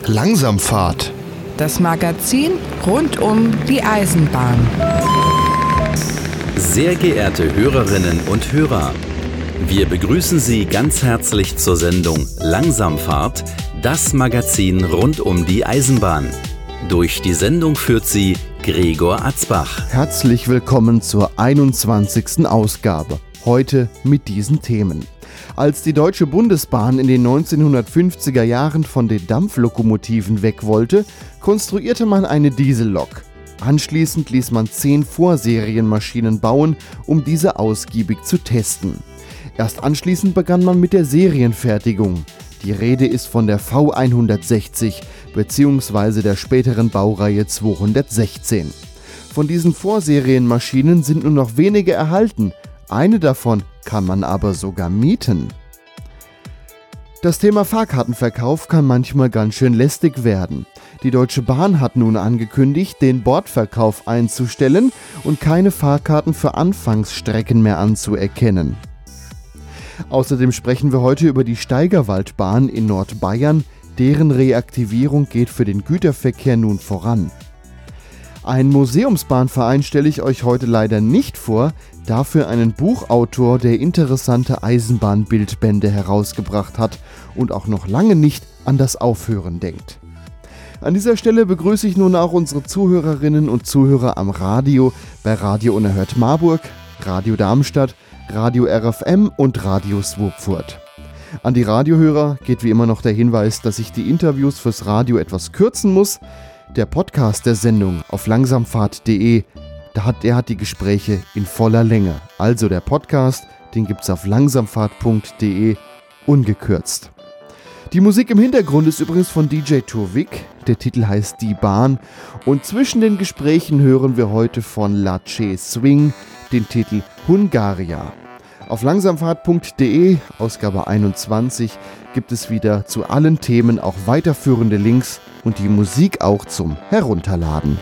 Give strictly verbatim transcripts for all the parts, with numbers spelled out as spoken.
Langsamfahrt. Das Magazin rund um die Eisenbahn. Sehr geehrte Hörerinnen und Hörer, wir begrüßen Sie ganz herzlich zur Sendung Langsamfahrt, das Magazin rund um die Eisenbahn. Durch die Sendung führt Sie Gregor Atzbach. Herzlich willkommen zur einundzwanzigsten Ausgabe. Heute mit diesen Themen. Als die Deutsche Bundesbahn in den neunzehnhundertfünfziger Jahren von den Dampflokomotiven weg wollte, konstruierte man eine Diesellok. Anschließend ließ man zehn Vorserienmaschinen bauen, um diese ausgiebig zu testen. Erst anschließend begann man mit der Serienfertigung. Die Rede ist von der V hundertsechzig bzw. der späteren Baureihe zweihundertsechzehn. Von diesen Vorserienmaschinen sind nur noch wenige erhalten. Eine davon kann man aber sogar mieten. Das Thema Fahrkartenverkauf kann manchmal ganz schön lästig werden. Die Deutsche Bahn hat nun angekündigt, den Bordverkauf einzustellen und keine Fahrkarten für Anfangsstrecken mehr anzuerkennen. Außerdem sprechen wir heute über die Steigerwaldbahn in Nordbayern. Deren Reaktivierung geht für den Güterverkehr nun voran. Einen Museumsbahnverein stelle ich euch heute leider nicht vor, dafür einen Buchautor, der interessante Eisenbahnbildbände herausgebracht hat und auch noch lange nicht an das Aufhören denkt. An dieser Stelle begrüße ich nun auch unsere Zuhörerinnen und Zuhörer am Radio bei Radio Unerhört Marburg, Radio Darmstadt, Radio R F M und Radio Swopfurt. An die Radiohörer geht wie immer noch der Hinweis, dass ich die Interviews fürs Radio etwas kürzen muss. Der Podcast der Sendung auf langsamfahrt punkt de, da hat, der hat die Gespräche in voller Länge. Also der Podcast, den gibt's auf langsamfahrt punkt de ungekürzt. Die Musik im Hintergrund ist übrigens von D J Turvik, der Titel heißt Die Bahn und zwischen den Gesprächen hören wir heute von Lache Swing den Titel Hungaria. Auf langsamfahrt punkt de, Ausgabe einundzwanzig, gibt es wieder zu allen Themen auch weiterführende Links und die Musik auch zum Herunterladen.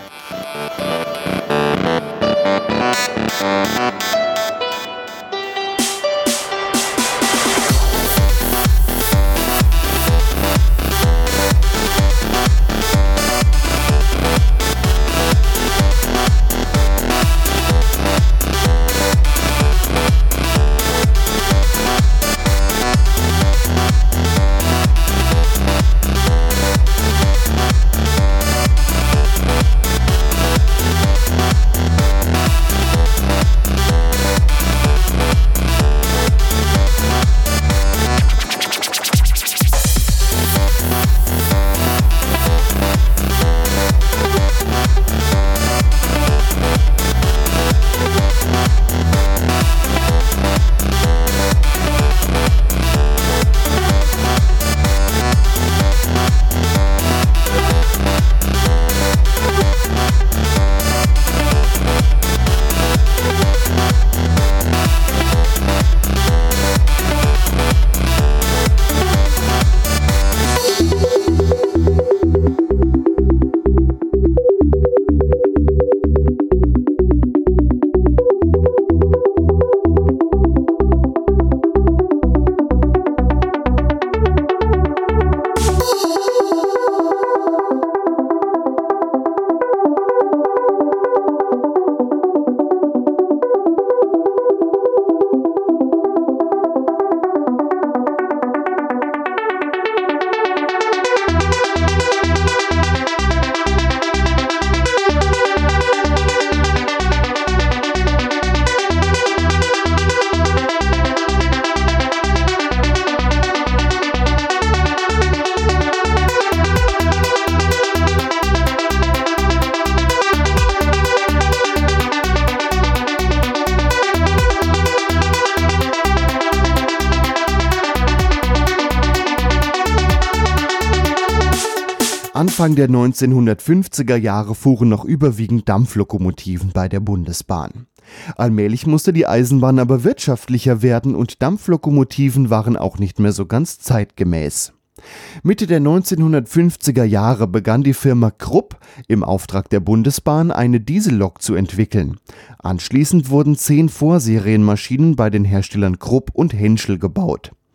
Anfang der neunzehnhundertfünfziger Jahre fuhren noch überwiegend Dampflokomotiven bei der Bundesbahn. Allmählich musste die Eisenbahn aber wirtschaftlicher werden und Dampflokomotiven waren auch nicht mehr so ganz zeitgemäß. Mitte der neunzehnhundertfünfziger Jahre begann die Firma Krupp im Auftrag der Bundesbahn eine Diesellok zu entwickeln. Anschließend wurden zehn Vorserienmaschinen bei den Herstellern Krupp und Henschel gebaut.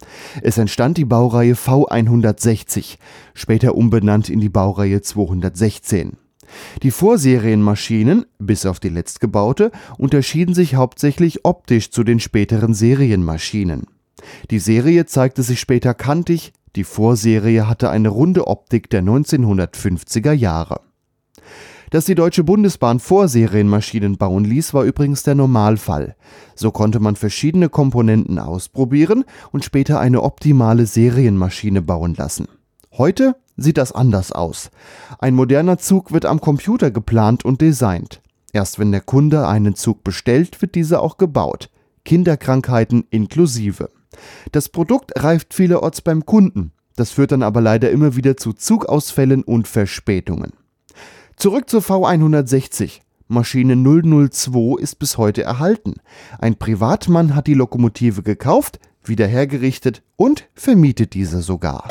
Es entstand die Baureihe V hundertsechzig, später umbenannt in die Baureihe zweihundertsechzehn. Die Vorserienmaschinen, bis auf die letztgebaute, unterschieden sich hauptsächlich optisch zu den späteren Serienmaschinen. Die Serie zeigte sich später kantig, die Vorserie hatte eine runde Optik der neunzehnhundertfünfziger Jahre. Dass die Deutsche Bundesbahn Vorserienmaschinen bauen ließ, war übrigens der Normalfall. So konnte man verschiedene Komponenten ausprobieren und später eine optimale Serienmaschine bauen lassen. Heute sieht das anders aus. Ein moderner Zug wird am Computer geplant und designt. Erst wenn der Kunde einen Zug bestellt, wird dieser auch gebaut. Kinderkrankheiten inklusive. Das Produkt reift vielerorts beim Kunden. Das führt dann aber leider immer wieder zu Zugausfällen und Verspätungen. Zurück zur V hundertsechzig. Maschine null null zwei ist bis heute erhalten. Ein Privatmann hat die Lokomotive gekauft, wieder hergerichtet und vermietet diese sogar.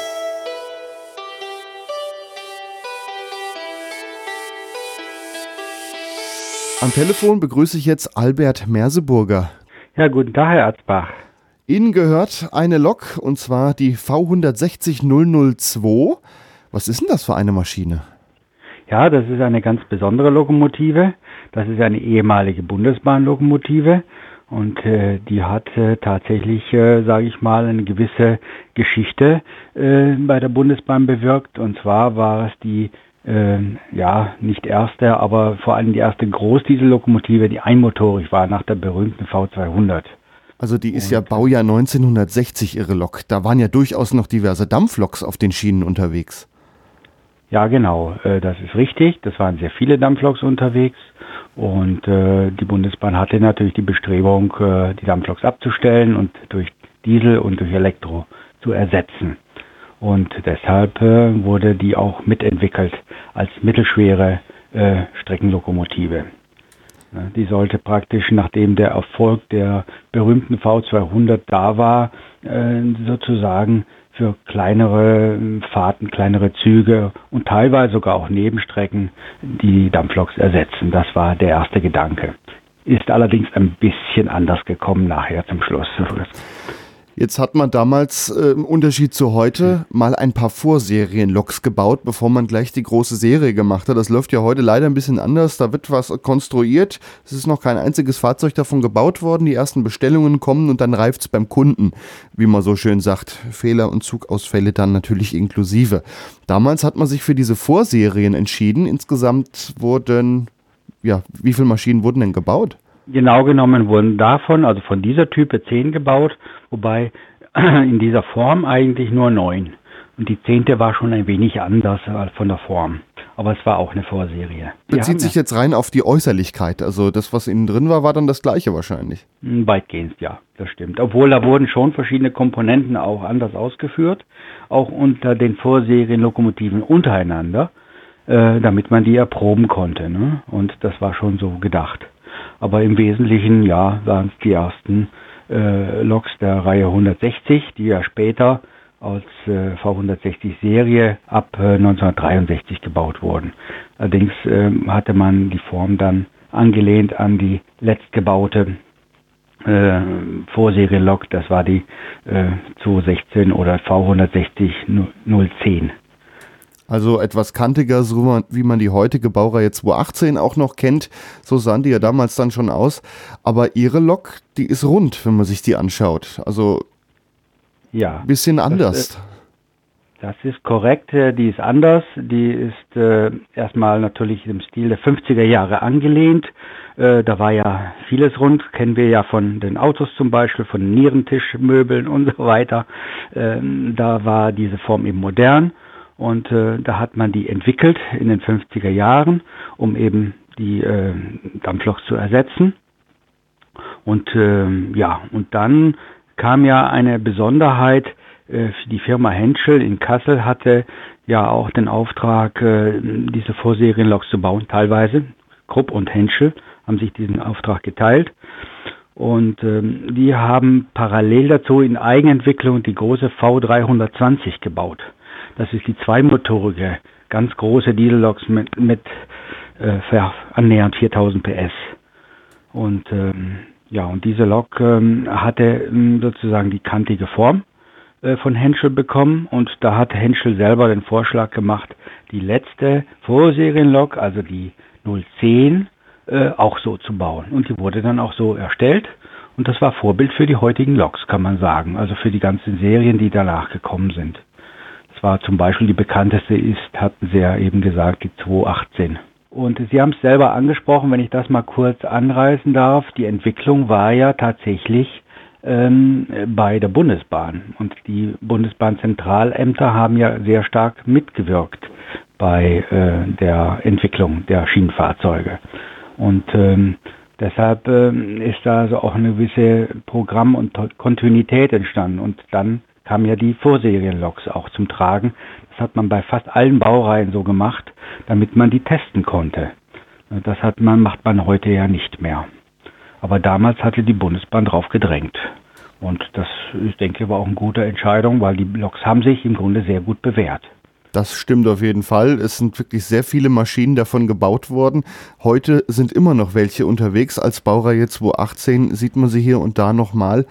Am Telefon begrüße ich jetzt Albert Merseburger. Ja, guten Tag, Herr Arzbach. Ihnen gehört eine Lok, und zwar die V hundertsechzig null null zwei. Was ist denn das für eine Maschine? Ja, das ist eine ganz besondere Lokomotive. Das ist eine ehemalige Bundesbahnlokomotive und äh, die hat äh, tatsächlich, äh, sage ich mal, eine gewisse Geschichte äh, bei der Bundesbahn bewirkt. Und zwar war es die, äh, ja, nicht erste, aber vor allem die erste Großdiesellokomotive, die einmotorig war, nach der berühmten V zweihundert. Also die ist und ja Baujahr neunzehnhundertsechzig, Ihre Lok. Da waren ja durchaus noch diverse Dampfloks auf den Schienen unterwegs. Ja, genau, äh, das ist richtig. Das waren sehr viele Dampfloks unterwegs und äh, die Bundesbahn hatte natürlich die Bestrebung, äh, die Dampfloks abzustellen und durch Diesel und durch Elektro zu ersetzen. Und deshalb äh, wurde die auch mitentwickelt als mittelschwere äh, Streckenlokomotive. Ja, die sollte praktisch, nachdem der Erfolg der berühmten V zweihundert da war, äh, sozusagen für kleinere Fahrten, kleinere Züge und teilweise sogar auch Nebenstrecken die Dampfloks ersetzen. Das war der erste Gedanke. Ist allerdings ein bisschen anders gekommen nachher zum Schluss. Jetzt hat man damals äh, im Unterschied zu heute mal ein paar Vorserienloks gebaut, bevor man gleich die große Serie gemacht hat. Das läuft ja heute leider ein bisschen anders. Da wird was konstruiert. Es ist noch kein einziges Fahrzeug davon gebaut worden. Die ersten Bestellungen kommen und dann reift es beim Kunden, wie man so schön sagt. Fehler und Zugausfälle dann natürlich inklusive. Damals hat man sich für diese Vorserien entschieden. Insgesamt wurden, ja, wie viele Maschinen wurden denn gebaut? Genau genommen wurden davon, also von dieser Type zehn gebaut, wobei in dieser Form eigentlich nur neun. Und die zehnte war schon ein wenig anders von der Form. Aber es war auch eine Vorserie. Bezieht sich jetzt rein auf die Äußerlichkeit. Also das, was innen drin war, war dann das gleiche wahrscheinlich. Weitgehend, ja, das stimmt. Obwohl da wurden schon verschiedene Komponenten auch anders ausgeführt, auch unter den Vorserienlokomotiven untereinander, äh, damit man die erproben konnte. Ne? Und das war schon so gedacht. Aber im Wesentlichen, ja, waren es die ersten äh, Loks der Reihe hundertsechzig, die ja später als äh, V hundertsechzig Serie ab äh, neunzehnhundertdreiundsechzig gebaut wurden. Allerdings äh, hatte man die Form dann angelehnt an die letztgebaute äh, Vorserienlok, das war die äh, zweihundertsechzehn oder V hundertsechzig null zehn. Also etwas kantiger, so wie man die heutige Baureihe zweihundertachtzehn auch noch kennt. So sahen die ja damals dann schon aus. Aber Ihre Lok, die ist rund, wenn man sich die anschaut. Also ja, ein bisschen anders. Das, das ist korrekt, die ist anders. Die ist äh, erstmal natürlich im Stil der fünfziger Jahre angelehnt. Äh, da war ja vieles rund, kennen wir ja von den Autos zum Beispiel, von Nierentischmöbeln und so weiter. Äh, da war diese Form eben modern. Und äh, da hat man die entwickelt in den fünfziger Jahren, um eben die äh, Dampfloks zu ersetzen. Und äh, ja, und dann kam ja eine Besonderheit, äh, die Firma Henschel in Kassel hatte ja auch den Auftrag, äh, diese Vorserienloks zu bauen, teilweise. Krupp und Henschel haben sich diesen Auftrag geteilt. Und ähm, die haben parallel dazu in Eigenentwicklung die große V dreihundertzwanzig gebaut. Das ist die zweimotorige, ganz große Dieselloks mit, mit äh, annähernd viertausend P S. Und ähm, ja, und diese Lok ähm, hatte ähm, sozusagen die kantige Form, äh, von Henschel bekommen und da hat Henschel selber den Vorschlag gemacht, die letzte Vorserienlok, also die null zehn, äh, auch so zu bauen. Und die wurde dann auch so erstellt und das war Vorbild für die heutigen Loks, kann man sagen, also für die ganzen Serien, die danach gekommen sind. Das war zum Beispiel die bekannteste ist, hatten Sie ja eben gesagt, die zwei achtzehn. Und Sie haben es selber angesprochen, wenn ich das mal kurz anreißen darf, die Entwicklung war ja tatsächlich ähm, bei der Bundesbahn. Und die Bundesbahnzentralämter haben ja sehr stark mitgewirkt bei äh, der Entwicklung der Schienenfahrzeuge. Und ähm, deshalb ähm, ist da also auch eine gewisse Programm- und Kontinuität entstanden. Und dann kamen ja die Vorserienloks auch zum Tragen. Das hat man bei fast allen Baureihen so gemacht, damit man die testen konnte. Das hat man, macht man heute ja nicht mehr. Aber damals hatte die Bundesbahn drauf gedrängt. Und das, ich denke, war auch eine gute Entscheidung, weil die Loks haben sich im Grunde sehr gut bewährt. Das stimmt auf jeden Fall. Es sind wirklich sehr viele Maschinen davon gebaut worden. Heute sind immer noch welche unterwegs. Als Baureihe zwei achtzehn sieht man sie hier und da nochmal.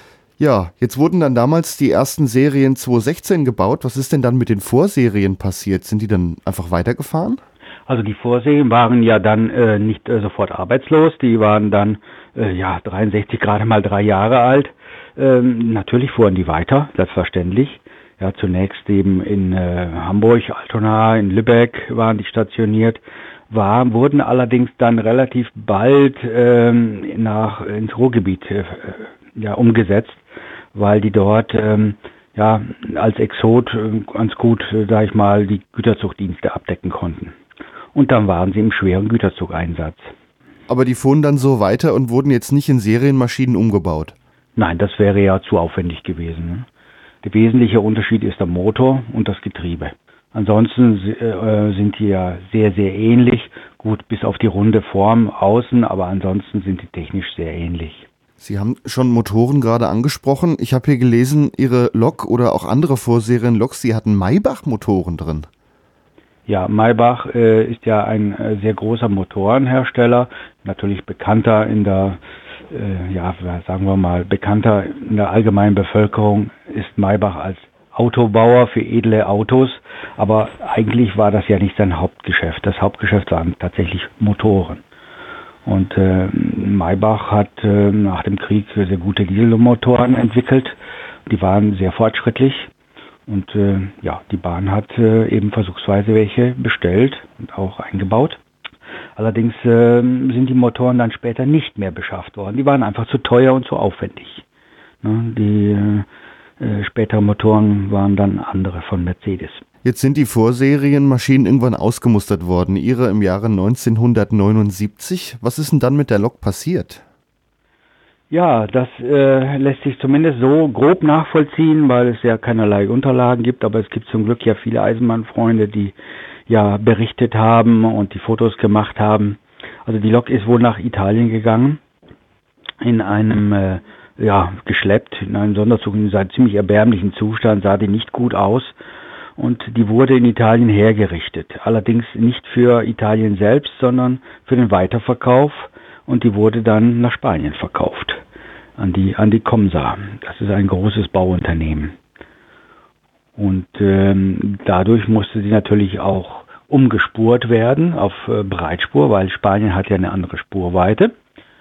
Ja, jetzt wurden dann damals die ersten Serien zwei sechzehn gebaut. Was ist denn dann mit den Vorserien passiert? Sind die dann einfach weitergefahren? Also die Vorserien waren ja dann äh, nicht äh, sofort arbeitslos. Die waren dann äh, ja dreiundsechzig, gerade mal drei Jahre alt. Ähm, natürlich fuhren die weiter, selbstverständlich. Ja, zunächst eben in äh, Hamburg, Altona, in Lübeck waren die stationiert. War, wurden allerdings dann relativ bald ähm, nach ins Ruhrgebiet äh, ja umgesetzt, weil die dort ähm, ja als Exot äh, ganz gut, äh, sag ich mal, die Güterzugdienste abdecken konnten. Und dann waren sie im schweren Güterzugeinsatz. Aber die fuhren dann so weiter und wurden jetzt nicht in Serienmaschinen umgebaut? Nein, das wäre ja zu aufwendig gewesen. Ne? Der wesentliche Unterschied ist der Motor und das Getriebe. Ansonsten äh, sind die ja sehr, sehr ähnlich. Gut, bis auf die runde Form außen, aber ansonsten sind die technisch sehr ähnlich. Sie haben schon Motoren gerade angesprochen. Ich habe hier gelesen, Ihre Lok oder auch andere Vorserien-Loks, die hatten Maybach-Motoren drin. Ja, Maybach äh, ist ja ein äh, sehr großer Motorenhersteller, natürlich bekannter in der, äh, ja, sagen wir mal, bekannter in der allgemeinen Bevölkerung ist Maybach als Autobauer für edle Autos, aber eigentlich war das ja nicht sein Hauptgeschäft. Das Hauptgeschäft waren tatsächlich Motoren. Und äh, Maybach hat äh, nach dem Krieg sehr gute Dieselmotoren entwickelt. Die waren sehr fortschrittlich. Und äh, ja, die Bahn hat äh, eben versuchsweise welche bestellt und auch eingebaut. Allerdings äh, sind die Motoren dann später nicht mehr beschafft worden. Die waren einfach zu teuer und zu aufwendig. Ne? Die äh, späteren Motoren waren dann andere von Mercedes. Jetzt sind die Vorserienmaschinen irgendwann ausgemustert worden. Ihre im Jahre neunzehnhundertneunundsiebzig. Was ist denn dann mit der Lok passiert? Ja, das äh, lässt sich zumindest so grob nachvollziehen, weil es ja keinerlei Unterlagen gibt, aber es gibt zum Glück ja viele Eisenbahnfreunde, die ja berichtet haben und die Fotos gemacht haben. Also die Lok ist wohl nach Italien gegangen, in einem, äh, ja, geschleppt, in einem Sonderzug, in einem ziemlich erbärmlichen Zustand, sah die nicht gut aus und die wurde in Italien hergerichtet. Allerdings nicht für Italien selbst, sondern für den Weiterverkauf. Und die wurde dann nach Spanien verkauft, an die, an die Comsa. Das ist ein großes Bauunternehmen. Und ähm, dadurch musste sie natürlich auch umgespurt werden auf äh, Breitspur, weil Spanien hat ja eine andere Spurweite.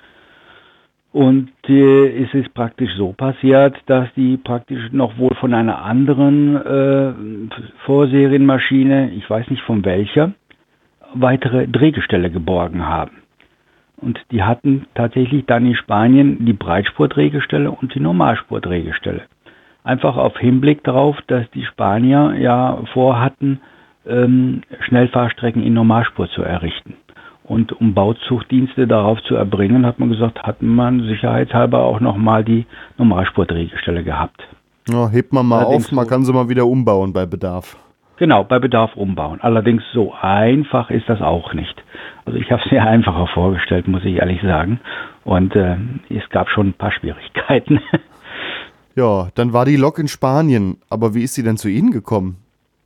Und äh, es ist praktisch so passiert, dass die praktisch noch wohl von einer anderen äh, Vorserienmaschine, ich weiß nicht von welcher, weitere Drehgestelle geborgen haben. Und die hatten tatsächlich dann in Spanien die Breitspurdrehgestelle und die Normalspurdrehgestelle. Einfach auf Hinblick darauf, dass die Spanier ja vorhatten, ähm, Schnellfahrstrecken in Normalspur zu errichten. Und um Bauzugdienste darauf zu erbringen, hat man gesagt, hat man sicherheitshalber auch nochmal die Normalspurdrehgestelle gehabt. Ja, hebt man mal Allerdings auf, man so, kann sie mal wieder umbauen bei Bedarf. Genau, bei Bedarf umbauen. Allerdings so einfach ist das auch nicht. Also ich habe es mir einfacher vorgestellt, muss ich ehrlich sagen. Und äh, es gab schon ein paar Schwierigkeiten. Ja, dann war die Lok in Spanien. Aber wie ist sie denn zu Ihnen gekommen?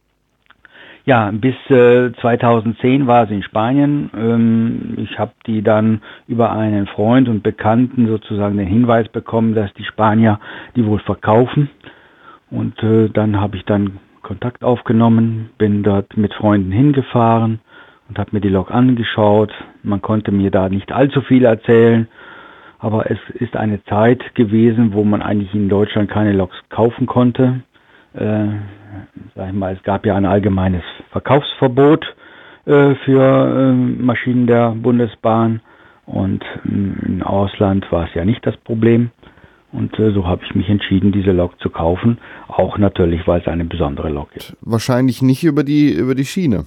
Ja, bis äh, zweitausendzehn war sie in Spanien. Ähm, ich habe die dann über einen Freund und Bekannten sozusagen den Hinweis bekommen, dass die Spanier die wohl verkaufen. Und äh, dann habe ich dann Kontakt aufgenommen, bin dort mit Freunden hingefahren und habe mir die Lok angeschaut. Man konnte mir da nicht allzu viel erzählen, aber es ist eine Zeit gewesen, wo man eigentlich in Deutschland keine Loks kaufen konnte. Äh, sag ich mal, es gab ja ein allgemeines Verkaufsverbot äh, für äh, Maschinen der Bundesbahn und äh, im Ausland war es ja nicht das Problem. Und äh, so habe ich mich entschieden, diese Lok zu kaufen. Auch natürlich, weil es eine besondere Lok ist. Wahrscheinlich nicht über die, über die Schiene.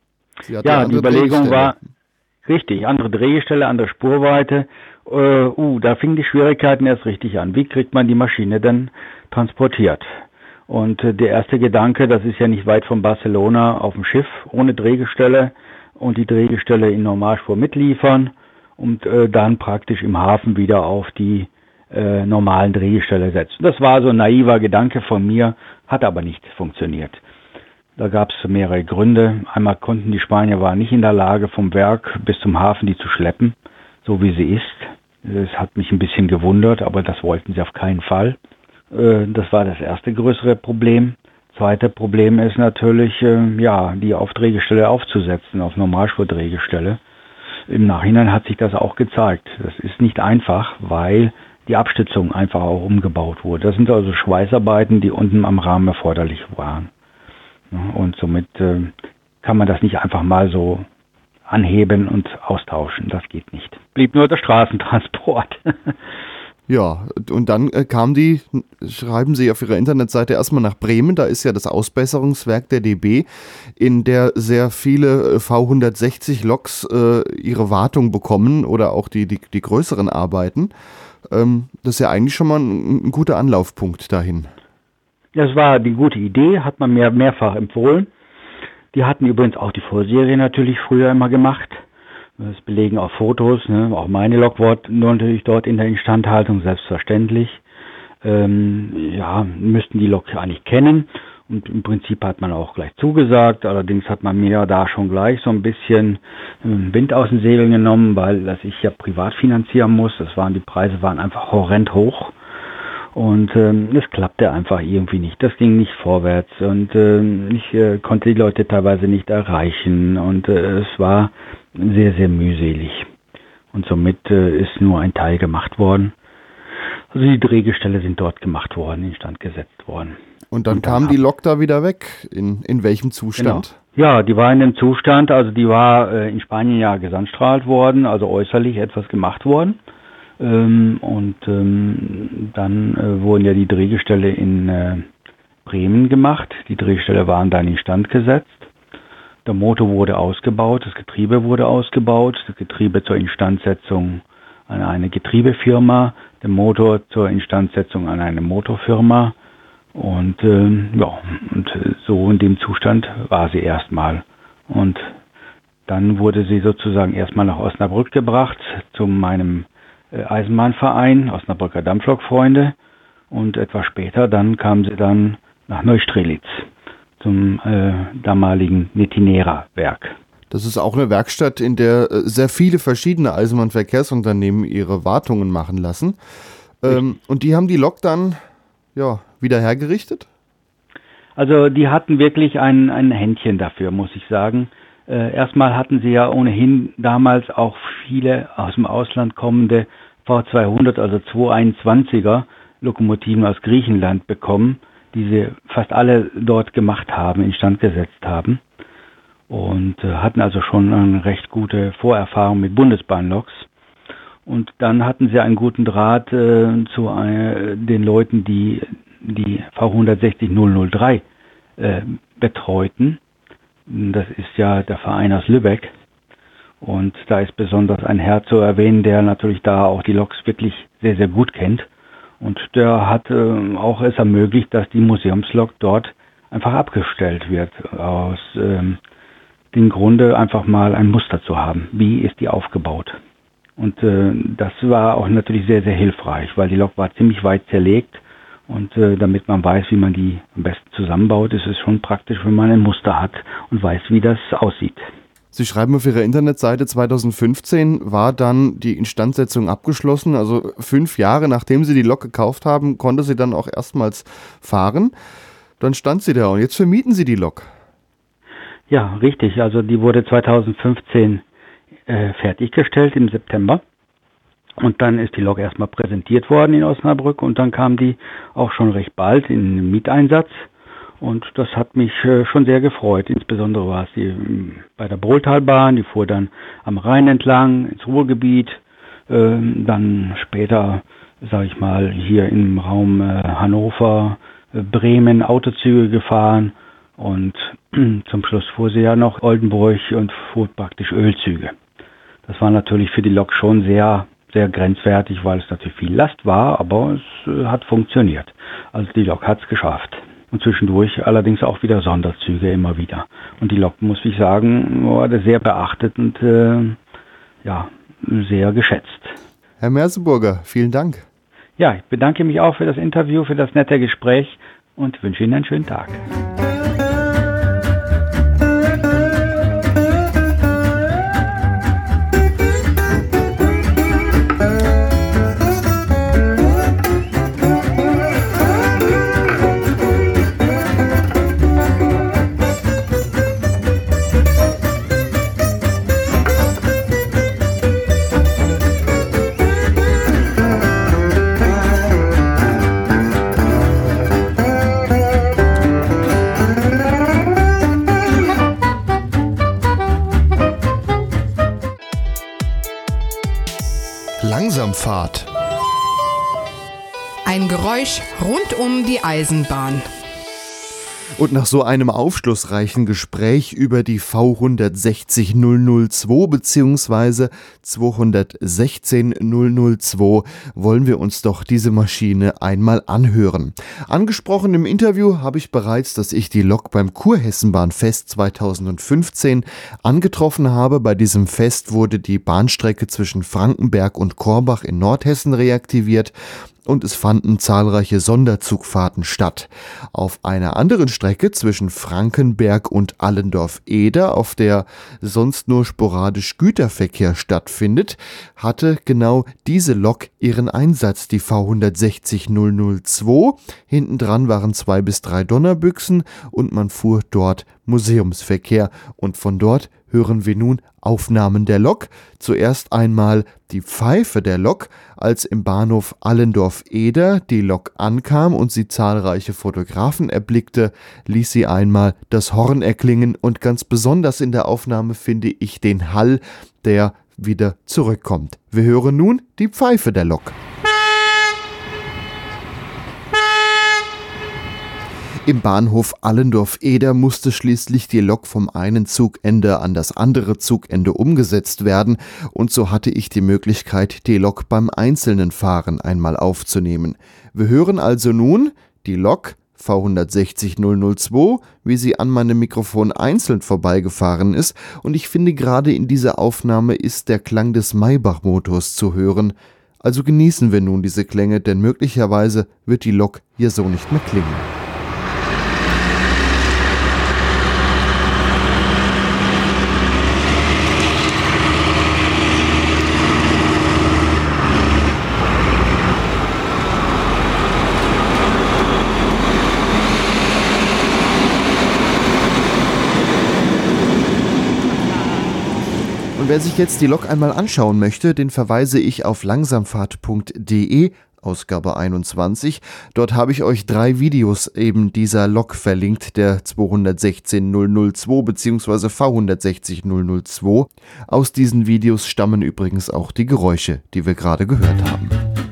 Ja, die Überlegung war, richtig, andere Drehgestelle, andere Spurweite. Uh, uh, da fingen die Schwierigkeiten erst richtig an. Wie kriegt man die Maschine denn transportiert? Und äh, der erste Gedanke, das ist ja nicht weit von Barcelona auf dem Schiff, ohne Drehgestelle und die Drehgestelle in Normalspur mitliefern und äh, dann praktisch im Hafen wieder auf die äh, normalen Drehgestelle setzen. Das war so ein naiver Gedanke von mir, hat aber nicht funktioniert. Da gab es mehrere Gründe. Einmal konnten die Spanier waren nicht in der Lage, vom Werk bis zum Hafen die zu schleppen, so wie sie ist. Das hat mich ein bisschen gewundert, aber das wollten sie auf keinen Fall. Das war das erste größere Problem. Zweite Problem ist natürlich, ja, die auf Drehgestelle aufzusetzen, auf Normalspur-Drehgestelle. Im Nachhinein hat sich das auch gezeigt. Das ist nicht einfach, weil die Abstützung einfach auch umgebaut wurde. Das sind also Schweißarbeiten, die unten am Rahmen erforderlich waren. Und somit kann man das nicht einfach mal so anheben und austauschen. Das geht nicht. Blieb nur der Straßentransport. Ja, und dann äh, kam die, schreiben Sie auf Ihrer Internetseite, erstmal nach Bremen. Da ist ja das Ausbesserungswerk der D B, in der sehr viele V hundertsechzig Loks äh, ihre Wartung bekommen oder auch die, die, die größeren Arbeiten. Ähm, das ist ja eigentlich schon mal ein, ein guter Anlaufpunkt dahin. Das war die gute Idee, hat man mir mehrfach empfohlen. Die hatten übrigens auch die Vorserie natürlich früher immer gemacht. Das belegen auch Fotos, ne? Auch meine Lok war natürlich dort in der Instandhaltung, selbstverständlich. Ähm, ja, müssten die Lok eigentlich kennen. Und im Prinzip hat man auch gleich zugesagt. Allerdings hat man mir da schon gleich so ein bisschen Wind aus den Segeln genommen, weil das ich ja privat finanzieren muss. Das waren, die Preise waren einfach horrend hoch. Und ähm, es klappte einfach irgendwie nicht. Das ging nicht vorwärts und ähm, ich äh, konnte die Leute teilweise nicht erreichen und äh, es war sehr, sehr mühselig. Und somit äh, ist nur ein Teil gemacht worden. Also die Drehgestelle sind dort gemacht worden, instand gesetzt worden. Und dann, und dann kam die Lok da wieder weg. In, in welchem Zustand? Genau. Ja, die war in dem Zustand, also die war äh, in Spanien ja gesandstrahlt worden, also äußerlich etwas gemacht worden. Ähm, und ähm, dann äh, wurden ja die Drehgestelle in äh, Bremen gemacht. Die Drehgestelle waren dann instand gesetzt. Der Motor wurde ausgebaut, das Getriebe wurde ausgebaut, das Getriebe zur Instandsetzung an eine Getriebefirma, der Motor zur Instandsetzung an eine Motorfirma. Und ähm, ja, und so in dem Zustand war sie erstmal. Und dann wurde sie sozusagen erstmal nach Osnabrück gebracht zu meinem Eisenbahnverein, Osnabrücker Dampflokfreunde, und etwas später dann kam sie dann nach Neustrelitz zum äh, damaligen Netinera-Werk. Das ist auch eine Werkstatt, in der sehr viele verschiedene Eisenbahnverkehrsunternehmen ihre Wartungen machen lassen. Ähm, und die haben die Lok dann ja, wieder hergerichtet? Also die hatten wirklich ein, ein Händchen dafür, muss ich sagen. Äh, erstmal hatten sie ja ohnehin damals auch viele aus dem Ausland kommende V zweihundert, also zweihunderteinundzwanziger Lokomotiven aus Griechenland bekommen, die sie fast alle dort gemacht haben, instand gesetzt haben. Und äh, hatten also schon eine recht gute Vorerfahrung mit Bundesbahnloks. Und dann hatten sie einen guten Draht äh, zu äh, den Leuten, die die V hundertsechzig null null drei äh, betreuten. Das ist ja der Verein aus Lübeck. Und da ist besonders ein Herr zu erwähnen, der natürlich da auch die Loks wirklich sehr, sehr gut kennt. Und der hat äh, auch es ermöglicht, dass die Museumslok dort einfach abgestellt wird. Aus ähm, dem Grunde einfach mal ein Muster zu haben. Wie ist die aufgebaut? Und äh, das war auch natürlich sehr, sehr hilfreich, weil die Lok war ziemlich weit zerlegt. Und äh, damit man weiß, wie man die am besten zusammenbaut, ist es schon praktisch, wenn man ein Muster hat und weiß, wie das aussieht. Sie schreiben auf Ihrer Internetseite, zweitausendfünfzehn war dann die Instandsetzung abgeschlossen. Also fünf Jahre nachdem Sie die Lok gekauft haben, konnte sie dann auch erstmals fahren. Dann stand sie da und jetzt vermieten Sie die Lok. Ja, richtig. Also die wurde zweitausendfünfzehn äh, fertiggestellt im September. Und dann ist die Lok erstmal präsentiert worden in Osnabrück und dann kam die auch schon recht bald in den Mieteinsatz. Und das hat mich äh, schon sehr gefreut. Insbesondere war es die äh, bei der Brohltalbahn, die fuhr dann am Rhein entlang ins Ruhrgebiet, äh, dann später, sage ich mal, hier im Raum äh, Hannover, äh, Bremen Autozüge gefahren und äh, zum Schluss fuhr sie ja noch Oldenburg und fuhr praktisch Ölzüge. Das war natürlich für die Lok schon sehr, sehr grenzwertig, weil es natürlich viel Last war, aber es äh, hat funktioniert. Also die Lok hat es geschafft. Und zwischendurch allerdings auch wieder Sonderzüge immer wieder. Und die Lok, muss ich sagen, wurde sehr beachtet und äh, ja, sehr geschätzt. Herr Merseburger, vielen Dank. Ja, ich bedanke mich auch für das Interview, für das nette Gespräch und wünsche Ihnen einen schönen Tag. Langsamfahrt. Ein Geräusch rund um die Eisenbahn. Und nach so einem aufschlussreichen Gespräch über die V hundertsechzig null null zwei bzw. zweihundertsechzehn null null zwei wollen wir uns doch diese Maschine einmal anhören. Angesprochen im Interview habe ich bereits, dass ich die Lok beim Kurhessenbahnfest zweitausendfünfzehn angetroffen habe. Bei diesem Fest wurde die Bahnstrecke zwischen Frankenberg und Korbach in Nordhessen reaktiviert. Und es fanden zahlreiche Sonderzugfahrten statt. Auf einer anderen Strecke zwischen Frankenberg und Allendorf-Eder, auf der sonst nur sporadisch Güterverkehr stattfindet, hatte genau diese Lok ihren Einsatz, die V hundertsechzig null null zwei. Hintendran waren zwei bis drei Donnerbüchsen und man fuhr dort Museumsverkehr. Und von dort hören wir nun Aufnahmen der Lok. Zuerst einmal die Pfeife der Lok, als im Bahnhof Allendorf-Eder die Lok ankam und sie zahlreiche Fotografen erblickte, ließ sie einmal das Horn erklingen und ganz besonders in der Aufnahme finde ich den Hall, der wieder zurückkommt. Wir hören nun die Pfeife der Lok. Im Bahnhof Allendorf-Eder musste schließlich die Lok vom einen Zugende an das andere Zugende umgesetzt werden und so hatte ich die Möglichkeit, die Lok beim einzelnen Fahren einmal aufzunehmen. Wir hören also nun die Lok V hundertsechzig null null zwei, wie sie an meinem Mikrofon einzeln vorbeigefahren ist und ich finde, gerade in dieser Aufnahme ist der Klang des Maybach-Motors zu hören. Also genießen wir nun diese Klänge, denn möglicherweise wird die Lok hier so nicht mehr klingen. Und wer sich jetzt die Lok einmal anschauen möchte, den verweise ich auf langsamfahrt punkt de, Ausgabe einundzwanzig. Dort habe ich euch drei Videos eben dieser Lok verlinkt, der zweihundertsechzehn null null zwei bzw. V hundertsechzig null null zwei. Aus diesen Videos stammen übrigens auch die Geräusche, die wir gerade gehört haben.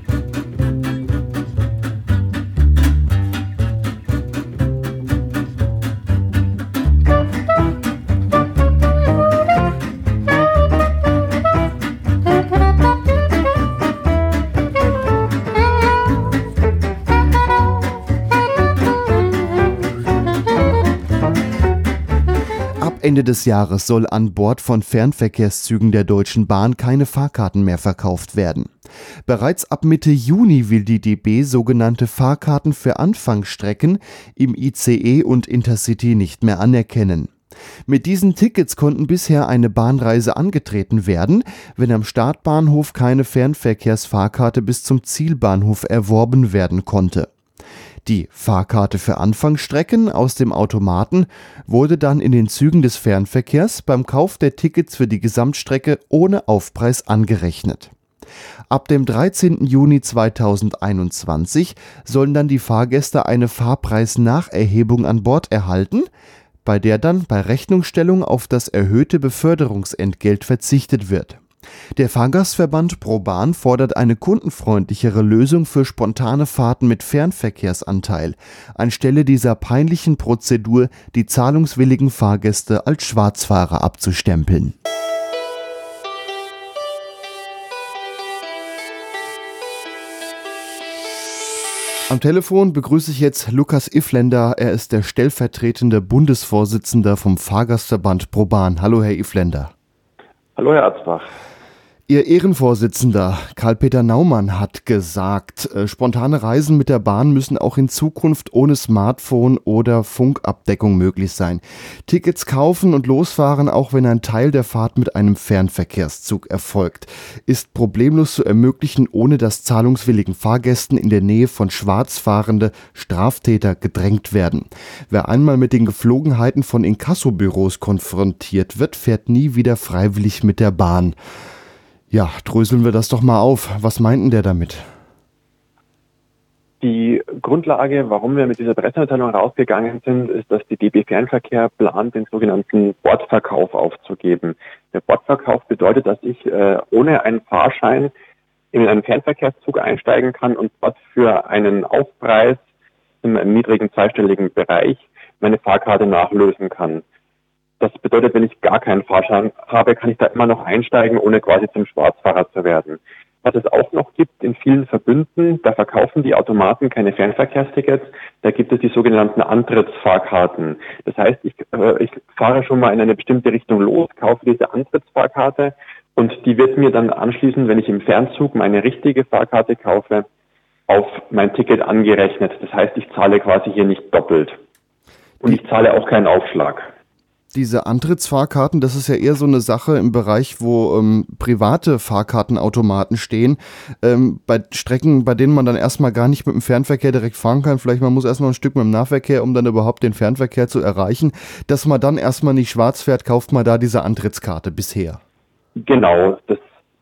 Ende des Jahres soll an Bord von Fernverkehrszügen der Deutschen Bahn keine Fahrkarten mehr verkauft werden. Bereits ab Mitte Juni will die D B sogenannte Fahrkarten für Anfangsstrecken im I C E und Intercity nicht mehr anerkennen. Mit diesen Tickets konnten bisher eine Bahnreise angetreten werden, wenn am Startbahnhof keine Fernverkehrsfahrkarte bis zum Zielbahnhof erworben werden konnte. Die Fahrkarte für Anfangsstrecken aus dem Automaten wurde dann in den Zügen des Fernverkehrs beim Kauf der Tickets für die Gesamtstrecke ohne Aufpreis angerechnet. Ab dem dreizehnten Juni zweitausendeinundzwanzig sollen dann die Fahrgäste eine Fahrpreisnacherhebung an Bord erhalten, bei der dann bei Rechnungsstellung auf das erhöhte Beförderungsentgelt verzichtet wird. Der Fahrgastverband ProBahn fordert eine kundenfreundlichere Lösung für spontane Fahrten mit Fernverkehrsanteil, anstelle dieser peinlichen Prozedur, die zahlungswilligen Fahrgäste als Schwarzfahrer abzustempeln. Am Telefon begrüße ich jetzt Lukas Ifländer. Er ist der stellvertretende Bundesvorsitzender vom Fahrgastverband ProBahn. Hallo, Herr Ifländer. Hallo, Herr Arzbach. Ihr Ehrenvorsitzender Karl-Peter Naumann hat gesagt, äh, spontane Reisen mit der Bahn müssen auch in Zukunft ohne Smartphone oder Funkabdeckung möglich sein. Tickets kaufen und losfahren, auch wenn ein Teil der Fahrt mit einem Fernverkehrszug erfolgt, ist problemlos zu ermöglichen, ohne dass zahlungswilligen Fahrgästen in der Nähe von schwarzfahrende Straftäter gedrängt werden. Wer einmal mit den Geflogenheiten von Inkassobüros konfrontiert wird, fährt nie wieder freiwillig mit der Bahn. Ja, dröseln wir das doch mal auf. Was meinten der damit? Die Grundlage, warum wir mit dieser Pressemitteilung rausgegangen sind, ist, dass die D B Fernverkehr plant, den sogenannten Bordverkauf aufzugeben. Der Bordverkauf bedeutet, dass ich äh, ohne einen Fahrschein in einen Fernverkehrszug einsteigen kann und dort für einen Aufpreis im niedrigen zweistelligen Bereich meine Fahrkarte nachlösen kann. Das bedeutet, wenn ich gar keinen Fahrschein habe, kann ich da immer noch einsteigen, ohne quasi zum Schwarzfahrer zu werden. Was es auch noch gibt in vielen Verbünden, da verkaufen die Automaten keine Fernverkehrstickets, da gibt es die sogenannten Antrittsfahrkarten. Das heißt, ich, äh, ich fahre schon mal in eine bestimmte Richtung los, kaufe diese Antrittsfahrkarte und die wird mir dann anschließend, wenn ich im Fernzug meine richtige Fahrkarte kaufe, auf mein Ticket angerechnet. Das heißt, ich zahle quasi hier nicht doppelt. Und ich zahle auch keinen Aufschlag. Diese Antrittsfahrkarten, das ist ja eher so eine Sache im Bereich, wo ähm, private Fahrkartenautomaten stehen. Ähm, bei Strecken, bei denen man dann erstmal gar nicht mit dem Fernverkehr direkt fahren kann, vielleicht man muss erstmal ein Stück mit dem Nahverkehr, um dann überhaupt den Fernverkehr zu erreichen, dass man dann erstmal nicht schwarz fährt, kauft man da diese Antrittskarte bisher. Genau, das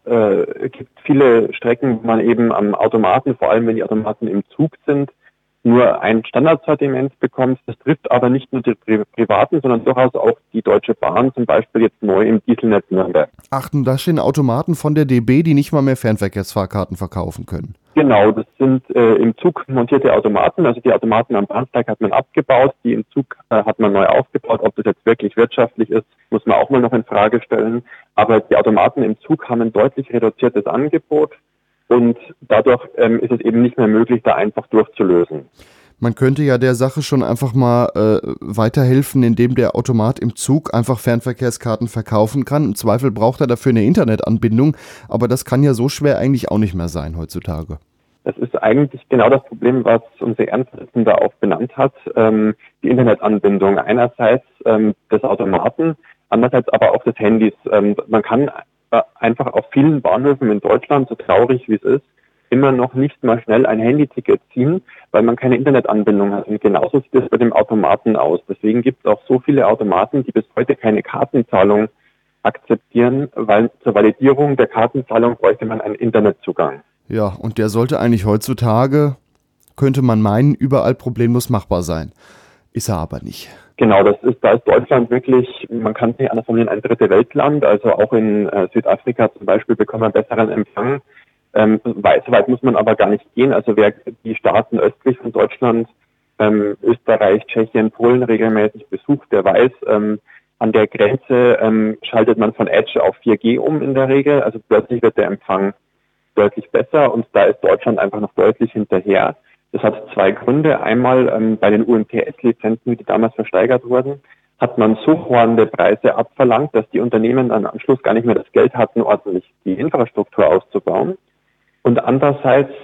äh, gibt viele Strecken, wo man eben am Automaten, vor allem wenn die Automaten im Zug sind, nur ein Standardsortiment bekommt. Das trifft aber nicht nur die Pri- Privaten, sondern durchaus auch die Deutsche Bahn, zum Beispiel jetzt neu im Dieselnetz Nürnberg. Ach, und da stehen Automaten von der D B, die nicht mal mehr Fernverkehrsfahrkarten verkaufen können. Genau, das sind äh, im Zug montierte Automaten. Also die Automaten am Bahnsteig hat man abgebaut, die im Zug äh, hat man neu aufgebaut. Ob das jetzt wirklich wirtschaftlich ist, muss man auch mal noch in Frage stellen. Aber die Automaten im Zug haben ein deutlich reduziertes Angebot. Und dadurch ähm, ist es eben nicht mehr möglich, da einfach durchzulösen. Man könnte ja der Sache schon einfach mal äh, weiterhelfen, indem der Automat im Zug einfach Fernverkehrskarten verkaufen kann. Im Zweifel braucht er dafür eine Internetanbindung, aber das kann ja so schwer eigentlich auch nicht mehr sein heutzutage. Das ist eigentlich genau das Problem, was unser Ehrenvorsitzender auch benannt hat, ähm, die Internetanbindung. Einerseits ähm, des Automaten, andererseits aber auch des Handys. Ähm, man kann einfach auf vielen Bahnhöfen in Deutschland, so traurig wie es ist, immer noch nicht mal schnell ein Handyticket ziehen, weil man keine Internetanbindung hat. Und genauso sieht es bei dem Automaten aus. Deswegen gibt es auch so viele Automaten, die bis heute keine Kartenzahlung akzeptieren, weil zur Validierung der Kartenzahlung bräuchte man einen Internetzugang. Ja, und der sollte eigentlich heutzutage, könnte man meinen, überall problemlos machbar sein. Ist er aber nicht. Genau, das ist, da ist Deutschland wirklich, man kann es nicht anders formulieren, ein dritte Weltland. Also auch in äh, Südafrika zum Beispiel bekommt man besseren Empfang. Ähm, weit, so weit muss man aber gar nicht gehen. Also wer die Staaten östlich von Deutschland, ähm, Österreich, Tschechien, Polen regelmäßig besucht, der weiß, ähm, an der Grenze ähm, schaltet man von Edge auf vier G um in der Regel. Also plötzlich wird der Empfang deutlich besser und da ist Deutschland einfach noch deutlich hinterher. Das hat zwei Gründe. Einmal ähm, bei den U M T S-Lizenzen, die damals versteigert wurden, hat man so hohe Preise abverlangt, dass die Unternehmen dann am Schluss gar nicht mehr das Geld hatten, ordentlich die Infrastruktur auszubauen. Und andererseits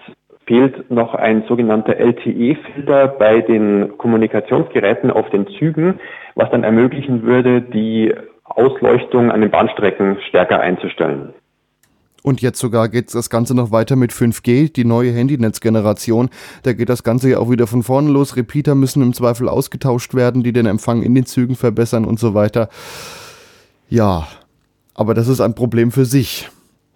fehlt noch ein sogenannter L T E-Filter bei den Kommunikationsgeräten auf den Zügen, was dann ermöglichen würde, die Ausleuchtung an den Bahnstrecken stärker einzustellen. Und jetzt sogar geht das Ganze noch weiter mit fünf G, die neue Handynetzgeneration. Da geht das Ganze ja auch wieder von vorne los. Repeater müssen im Zweifel ausgetauscht werden, die den Empfang in den Zügen verbessern und so weiter. Ja, aber das ist ein Problem für sich.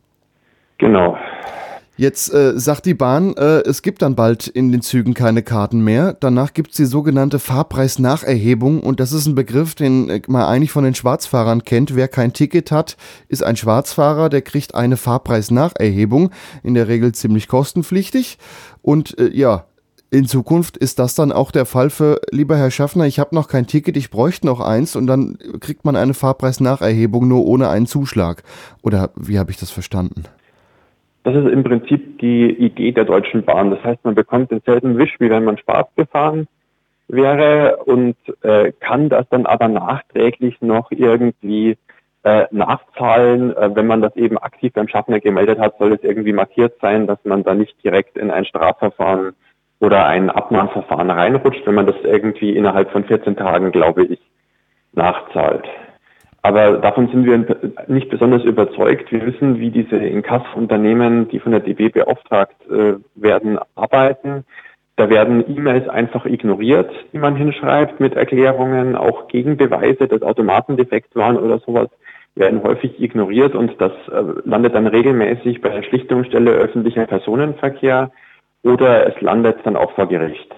Genau. Jetzt äh, sagt die Bahn, äh, es gibt dann bald in den Zügen keine Karten mehr. Danach gibt es die sogenannte Fahrpreisnacherhebung und das ist ein Begriff, den äh, man eigentlich von den Schwarzfahrern kennt. Wer kein Ticket hat, ist ein Schwarzfahrer, der kriegt eine Fahrpreisnacherhebung, in der Regel ziemlich kostenpflichtig. Und äh, ja, in Zukunft ist das dann auch der Fall für, lieber Herr Schaffner, ich habe noch kein Ticket, ich bräuchte noch eins und dann kriegt man eine Fahrpreisnacherhebung nur ohne einen Zuschlag. Oder wie habe ich das verstanden? Das ist im Prinzip die Idee der Deutschen Bahn. Das heißt, man bekommt denselben Wisch, wie wenn man Spaß gefahren wäre und äh, kann das dann aber nachträglich noch irgendwie äh, nachzahlen. Äh, wenn man das eben aktiv beim Schaffner gemeldet hat, soll es irgendwie markiert sein, dass man da nicht direkt in ein Strafverfahren oder ein Abmahnverfahren reinrutscht, wenn man das irgendwie innerhalb von vierzehn Tagen, glaube ich, nachzahlt. Aber davon sind wir nicht besonders überzeugt. Wir wissen, wie diese Inkasso-Unternehmen, die von der D B beauftragt äh, werden, arbeiten. Da werden E-Mails einfach ignoriert, die man hinschreibt mit Erklärungen, auch Gegenbeweise, dass Automaten defekt waren oder sowas, werden häufig ignoriert und das äh, landet dann regelmäßig bei der Schlichtungsstelle öffentlicher Personenverkehr oder es landet dann auch vor Gericht.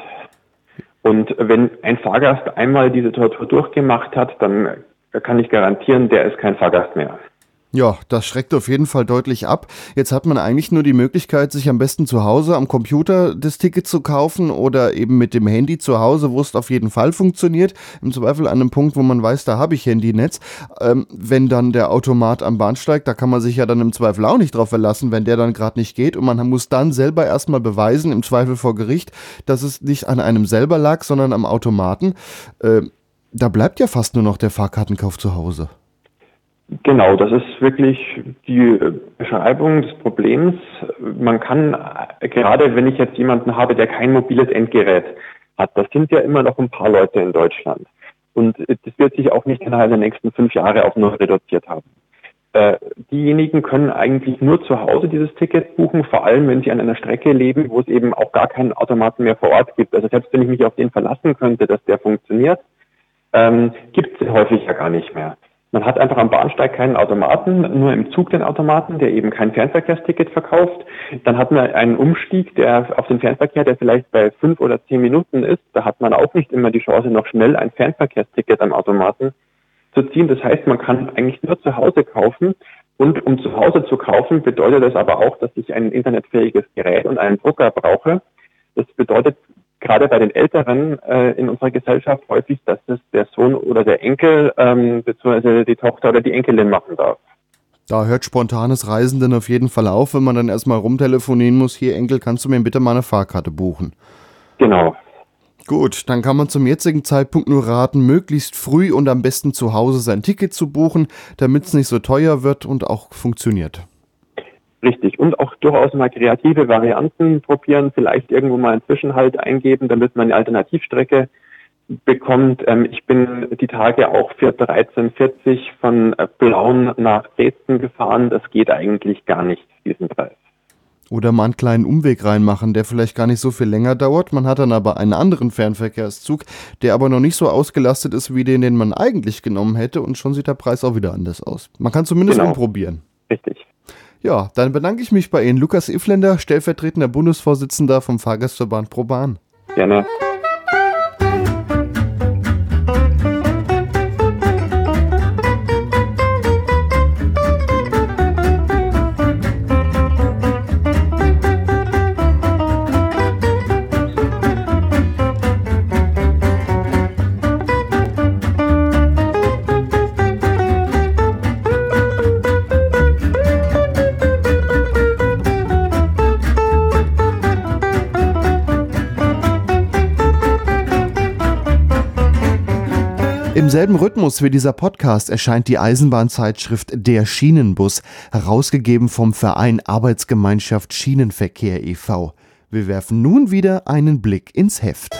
Und wenn ein Fahrgast einmal diese Tortur durchgemacht hat, dann Da kann ich garantieren, der ist kein Fahrgast mehr. Ja, das schreckt auf jeden Fall deutlich ab. Jetzt hat man eigentlich nur die Möglichkeit, sich am besten zu Hause am Computer das Ticket zu kaufen oder eben mit dem Handy zu Hause, wo es auf jeden Fall funktioniert. Im Zweifel an einem Punkt, wo man weiß, da habe ich Handynetz. Ähm, wenn dann der Automat am Bahnsteig, da kann man sich ja dann im Zweifel auch nicht drauf verlassen, wenn der dann gerade nicht geht. Und man muss dann selber erstmal beweisen, im Zweifel vor Gericht, dass es nicht an einem selber lag, sondern am Automaten. Äh, Da bleibt ja fast nur noch der Fahrkartenkauf zu Hause. Genau, das ist wirklich die Beschreibung des Problems. Man kann, gerade wenn ich jetzt jemanden habe, der kein mobiles Endgerät hat, das sind ja immer noch ein paar Leute in Deutschland. Und das wird sich auch nicht innerhalb der nächsten fünf Jahre auf null reduziert haben. Äh, diejenigen können eigentlich nur zu Hause dieses Ticket buchen, vor allem wenn sie an einer Strecke leben, wo es eben auch gar keinen Automaten mehr vor Ort gibt. Also selbst wenn ich mich auf den verlassen könnte, dass der funktioniert, Ähm, gibt es häufig ja gar nicht mehr. Man hat einfach am Bahnsteig keinen Automaten, nur im Zug den Automaten, der eben kein Fernverkehrsticket verkauft. Dann hat man einen Umstieg, der auf den Fernverkehr, der vielleicht bei fünf oder zehn Minuten ist. Da hat man auch nicht immer die Chance, noch schnell ein Fernverkehrsticket am Automaten zu ziehen. Das heißt, man kann eigentlich nur zu Hause kaufen. Und um zu Hause zu kaufen, bedeutet das aber auch, dass ich ein internetfähiges Gerät und einen Drucker brauche. Das bedeutet gerade bei den Älteren äh, in unserer Gesellschaft häufig, dass es der Sohn oder der Enkel ähm, beziehungsweise die Tochter oder die Enkelin machen darf. Da hört spontanes Reisen dann auf jeden Fall auf, wenn man dann erstmal rumtelefonieren muss. Hier, Enkel, kannst du mir bitte mal eine Fahrkarte buchen? Genau. Gut, dann kann man zum jetzigen Zeitpunkt nur raten, möglichst früh und am besten zu Hause sein Ticket zu buchen, damit es nicht so teuer wird und auch funktioniert. Richtig. Und auch durchaus mal kreative Varianten probieren, vielleicht irgendwo mal einen Zwischenhalt eingeben, damit man eine Alternativstrecke bekommt. Ähm, ich bin die Tage auch für dreizehn vierzig von Plauen nach Dresden gefahren. Das geht eigentlich gar nicht, diesen Preis. Oder mal einen kleinen Umweg reinmachen, der vielleicht gar nicht so viel länger dauert. Man hat dann aber einen anderen Fernverkehrszug, der aber noch nicht so ausgelastet ist wie den, den man eigentlich genommen hätte. Und schon sieht der Preis auch wieder anders aus. Man kann zumindest genau. umprobieren. Richtig. Ja, dann bedanke ich mich bei Ihnen, Lukas Ifländer, stellvertretender Bundesvorsitzender vom Fahrgastverband ProBahn. Gerne. Im selben Rhythmus wie dieser Podcast erscheint die Eisenbahnzeitschrift Der Schienenbus, herausgegeben vom Verein Arbeitsgemeinschaft Schienenverkehr e V Wir werfen nun wieder einen Blick ins Heft.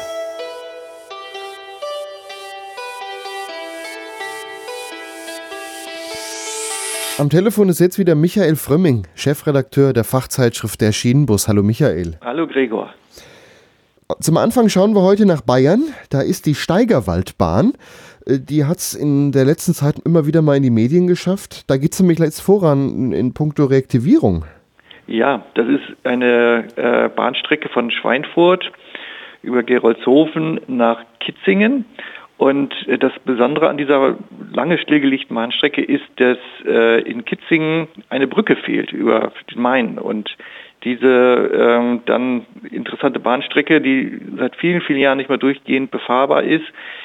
Am Telefon ist jetzt wieder Michael Frömming, Chefredakteur der Fachzeitschrift Der Schienenbus. Hallo Michael. Hallo Gregor. Zum Anfang schauen wir heute nach Bayern. Da ist die Steigerwaldbahn. Die hat es in der letzten Zeit immer wieder mal in die Medien geschafft. Da geht es nämlich jetzt voran in puncto Reaktivierung. Ja, das ist eine äh, Bahnstrecke von Schweinfurt über Gerolzhofen nach Kitzingen. Und das Besondere an dieser lange stillgelegten Bahnstrecke ist, dass äh, in Kitzingen eine Brücke fehlt über den Main. Und diese ähm, dann interessante Bahnstrecke, die seit vielen, vielen Jahren nicht mehr durchgehend befahrbar ist,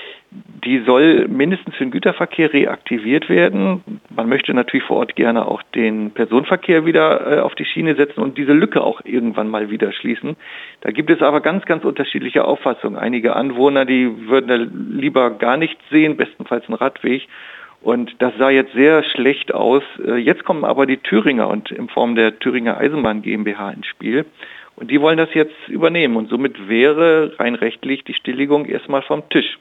die soll mindestens für den Güterverkehr reaktiviert werden. Man möchte natürlich vor Ort gerne auch den Personenverkehr wieder äh, auf die Schiene setzen und diese Lücke auch irgendwann mal wieder schließen. Da gibt es aber ganz, ganz unterschiedliche Auffassungen. Einige Anwohner, die würden da lieber gar nichts sehen, bestenfalls einen Radweg. Und das sah jetzt sehr schlecht aus. Jetzt kommen aber die Thüringer und in Form der Thüringer Eisenbahn GmbH ins Spiel. Und die wollen das jetzt übernehmen. Und somit wäre rein rechtlich die Stilllegung erstmal vom Tisch.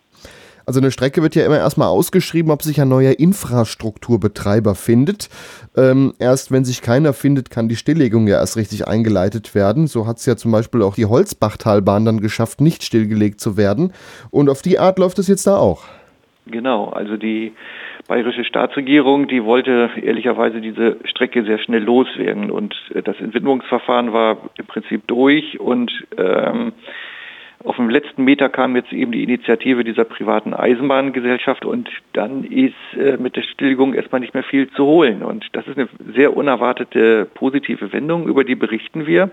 Also eine Strecke wird ja immer erstmal ausgeschrieben, ob sich ein neuer Infrastrukturbetreiber findet. Ähm, erst wenn sich keiner findet, kann die Stilllegung ja erst richtig eingeleitet werden. So hat es ja zum Beispiel auch die Holzbachtalbahn dann geschafft, nicht stillgelegt zu werden. Und auf die Art läuft es jetzt da auch. Genau, also die bayerische Staatsregierung, die wollte ehrlicherweise diese Strecke sehr schnell loswerden. Und das Entwidmungsverfahren war im Prinzip durch und ähm, auf dem letzten Meter kam jetzt eben die Initiative dieser privaten Eisenbahngesellschaft und dann ist äh, mit der Stilllegung erstmal nicht mehr viel zu holen. Und das ist eine sehr unerwartete positive Wendung, über die berichten wir.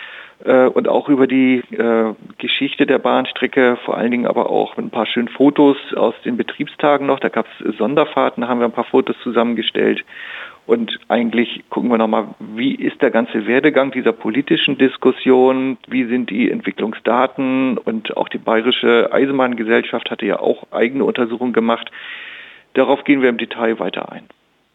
Äh, und auch über die äh, Geschichte der Bahnstrecke, vor allen Dingen aber auch mit ein paar schönen Fotos aus den Betriebstagen noch. Da gab es Sonderfahrten, da haben wir ein paar Fotos zusammengestellt. Und eigentlich gucken wir nochmal, wie ist der ganze Werdegang dieser politischen Diskussion, wie sind die Entwicklungsdaten und auch die Bayerische Eisenbahngesellschaft hatte ja auch eigene Untersuchungen gemacht. Darauf gehen wir im Detail weiter ein.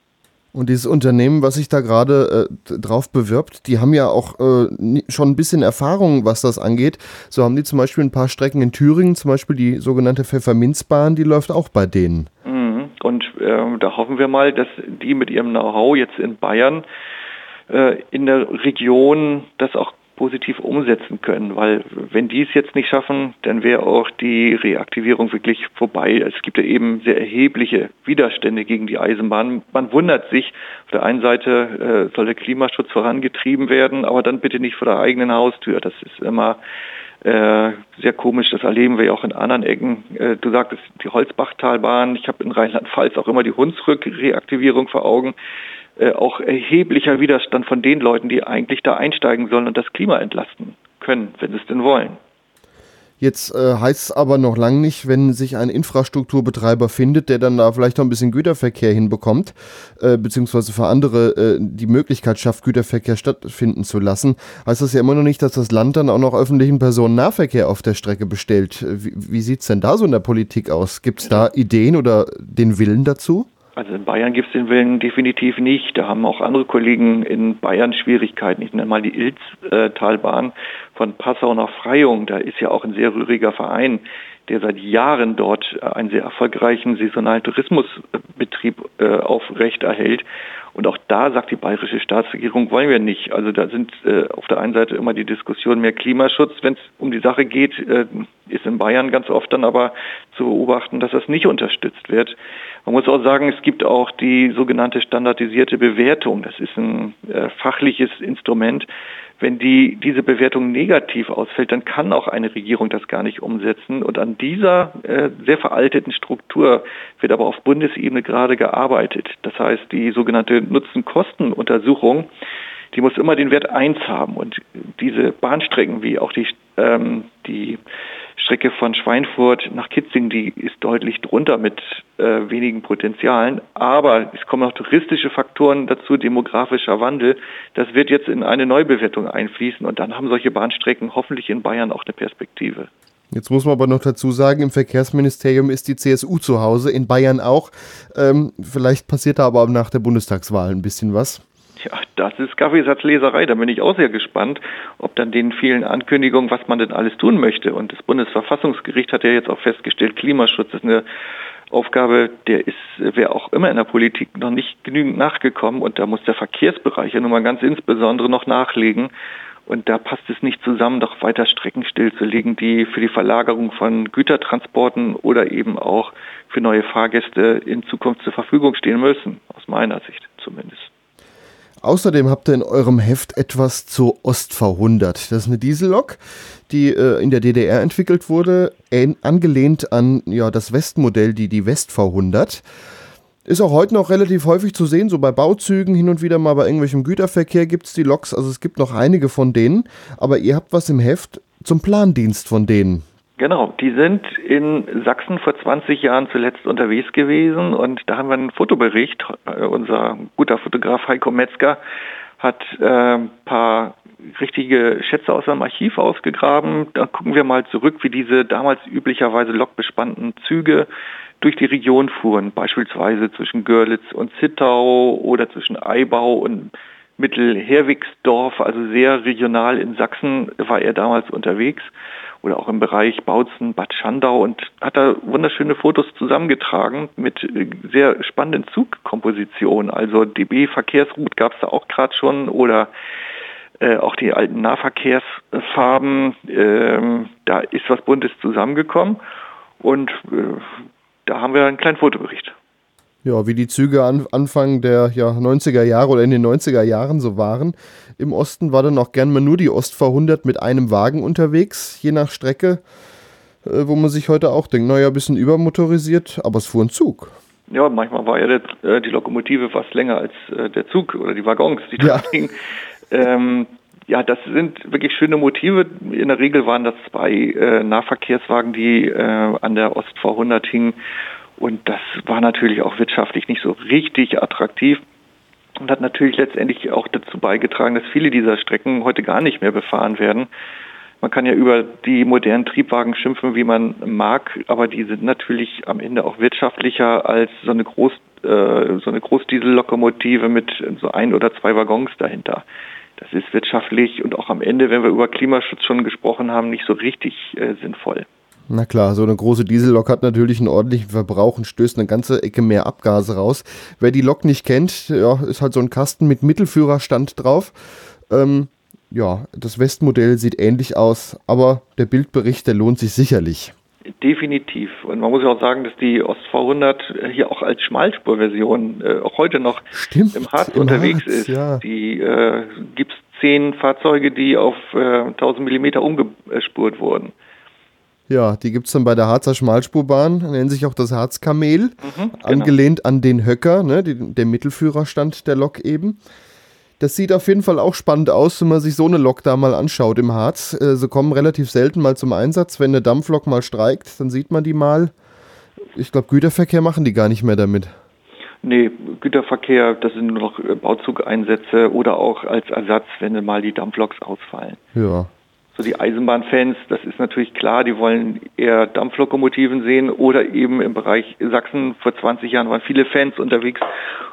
Und dieses Unternehmen, was sich da gerade äh, drauf bewirbt, die haben ja auch äh, schon ein bisschen Erfahrung, was das angeht. So haben die zum Beispiel ein paar Strecken in Thüringen, zum Beispiel die sogenannte Pfefferminzbahn, die läuft auch bei denen. Und äh, da hoffen wir mal, dass die mit ihrem Know-how jetzt in Bayern äh, in der Region das auch positiv umsetzen können. Weil wenn die es jetzt nicht schaffen, dann wäre auch die Reaktivierung wirklich vorbei. Es gibt ja eben sehr erhebliche Widerstände gegen die Eisenbahn. Man wundert sich, auf der einen Seite äh, soll der Klimaschutz vorangetrieben werden, aber dann bitte nicht vor der eigenen Haustür. Das ist immer Äh, sehr komisch, das erleben wir ja auch in anderen Ecken. Äh, du sagtest die Holzbachtalbahn, ich habe in Rheinland-Pfalz auch immer die Hunsrück-Reaktivierung vor Augen. Äh, auch erheblicher Widerstand von den Leuten, die eigentlich da einsteigen sollen und das Klima entlasten können, wenn sie es denn wollen. Jetzt äh, heißt es aber noch lange nicht, wenn sich ein Infrastrukturbetreiber findet, der dann da vielleicht noch ein bisschen Güterverkehr hinbekommt, äh, beziehungsweise für andere äh, die Möglichkeit schafft, Güterverkehr stattfinden zu lassen, heißt das ja immer noch nicht, dass das Land dann auch noch öffentlichen Personennahverkehr auf der Strecke bestellt. Wie, wie sieht es denn da so in der Politik aus? Gibt es da Ideen oder den Willen dazu? Also in Bayern gibt es den Willen definitiv nicht. Da haben auch andere Kollegen in Bayern Schwierigkeiten. Ich nenne mal die Ilztalbahn von Passau nach Freyung. Da ist ja auch ein sehr rühriger Verein, der seit Jahren dort einen sehr erfolgreichen saisonalen Tourismusbetrieb äh, aufrecht erhält. Und auch da sagt die bayerische Staatsregierung, wollen wir nicht. Also da sind äh, auf der einen Seite immer die Diskussion mehr Klimaschutz. Wenn es um die Sache geht, äh, ist in Bayern ganz oft dann aber zu beobachten, dass das nicht unterstützt wird. Man muss auch sagen, es gibt auch die sogenannte standardisierte Bewertung. Das ist ein äh, fachliches Instrument. Wenn die, diese Bewertung negativ ausfällt, dann kann auch eine Regierung das gar nicht umsetzen. Und an dieser äh, sehr veralteten Struktur wird aber auf Bundesebene gerade gearbeitet. Das heißt, die sogenannte Nutzen-Kosten-Untersuchung, die muss immer den Wert eins haben. Und diese Bahnstrecken, wie auch die, ähm, die Strecke von Schweinfurt nach Kitzingen, die ist deutlich drunter mit äh, wenigen Potenzialen. Aber es kommen auch touristische Faktoren dazu, demografischer Wandel. Das wird jetzt in eine Neubewertung einfließen und dann haben solche Bahnstrecken hoffentlich in Bayern auch eine Perspektive. Jetzt muss man aber noch dazu sagen, im Verkehrsministerium ist die C S U zu Hause, in Bayern auch. Ähm, vielleicht passiert da aber nach der Bundestagswahl ein bisschen was. Ja, das ist Kaffeesatzleserei. Da bin ich auch sehr gespannt, ob dann den vielen Ankündigungen, was man denn alles tun möchte. Und das Bundesverfassungsgericht hat ja jetzt auch festgestellt, Klimaschutz ist eine Aufgabe, der ist, wer auch immer in der Politik noch nicht genügend nachgekommen. Und da muss der Verkehrsbereich ja nun mal ganz insbesondere noch nachlegen. Und da passt es nicht zusammen, doch weiter Strecken stillzulegen, die für die Verlagerung von Gütertransporten oder eben auch für neue Fahrgäste in Zukunft zur Verfügung stehen müssen, aus meiner Sicht zumindest. Außerdem habt ihr in eurem Heft etwas zur Ostv hundert. Das ist eine Diesellok, die äh, in der D D R entwickelt wurde, ähn, angelehnt an ja, das Westmodell, die, die Westv hundert. Ist auch heute noch relativ häufig zu sehen, so bei Bauzügen, hin und wieder mal bei irgendwelchem Güterverkehr gibt es die Loks, also es gibt noch einige von denen, aber ihr habt was im Heft zum Plandienst von denen. Genau, die sind in Sachsen vor zwanzig Jahren zuletzt unterwegs gewesen und da haben wir einen Fotobericht. Unser guter Fotograf Heiko Metzger hat äh, ein paar richtige Schätze aus seinem Archiv ausgegraben. Da gucken wir mal zurück, wie diese damals üblicherweise lokbespannten Züge durch die Region fuhren, beispielsweise zwischen Görlitz und Zittau oder zwischen Eibau und Mittelherwigsdorf, also sehr regional in Sachsen war er damals unterwegs oder auch im Bereich Bautzen, Bad Schandau und hat da wunderschöne Fotos zusammengetragen mit sehr spannenden Zugkompositionen. Also D B-Verkehrsroute gab es da auch gerade schon oder äh, auch die alten Nahverkehrsfarben. Ähm, da ist was Buntes zusammengekommen und äh, da haben wir einen kleinen Fotobericht. Ja, wie die Züge an, Anfang der ja, neunziger Jahre oder in den neunziger Jahren so waren. Im Osten war dann auch gern mal nur die Ostv hundert mit einem Wagen unterwegs, je nach Strecke, äh, wo man sich heute auch denkt, naja, ein bisschen übermotorisiert, aber es fuhr ein Zug. Ja, manchmal war ja der, äh, die Lokomotive fast länger als äh, der Zug oder die Waggons, die da ja. gingen. Ähm, ja, das sind wirklich schöne Motive. In der Regel waren das zwei äh, Nahverkehrswagen, die äh, an der Ostv hundert hingen. Und das war natürlich auch wirtschaftlich nicht so richtig attraktiv und hat natürlich letztendlich auch dazu beigetragen, dass viele dieser Strecken heute gar nicht mehr befahren werden. Man kann ja über die modernen Triebwagen schimpfen, wie man mag, aber die sind natürlich am Ende auch wirtschaftlicher als so eine Groß, äh, so eine Großdiesellokomotive mit so ein oder zwei Waggons dahinter. Das ist wirtschaftlich und auch am Ende, wenn wir über Klimaschutz schon gesprochen haben, nicht so richtig äh, sinnvoll. Na klar, so eine große Diesellok hat natürlich einen ordentlichen Verbrauch und stößt eine ganze Ecke mehr Abgase raus. Wer die Lok nicht kennt, ja, ist halt so ein Kasten mit Mittelführerstand drauf. Ähm, ja, das Westmodell sieht ähnlich aus, aber der Bildbericht, der lohnt sich sicherlich. Definitiv. Und man muss ja auch sagen, dass die Ostv hundert hier auch als Schmalspurversion äh, auch heute noch Stimmt, im Harz im unterwegs Harz, ist. Ja. Die äh, gibt es zehn Fahrzeuge, die auf äh, tausend Millimeter umgespurt wurden. Ja, die gibt es dann bei der Harzer Schmalspurbahn, nennt sich auch das Harzkamel, Mhm, genau. angelehnt an den Höcker, ne, die, der Mittelführerstand der Lok eben. Das sieht auf jeden Fall auch spannend aus, wenn man sich so eine Lok da mal anschaut im Harz. Äh, sie kommen relativ selten mal zum Einsatz. Wenn eine Dampflok mal streikt, dann sieht man die mal. Ich glaube, Güterverkehr machen die gar nicht mehr damit. Nee, Güterverkehr, das sind nur noch Bauzugeinsätze oder auch als Ersatz, wenn mal die Dampfloks ausfallen. Ja. So die Eisenbahnfans, das ist natürlich klar, die wollen eher Dampflokomotiven sehen oder eben im Bereich Sachsen vor zwanzig Jahren waren viele Fans unterwegs,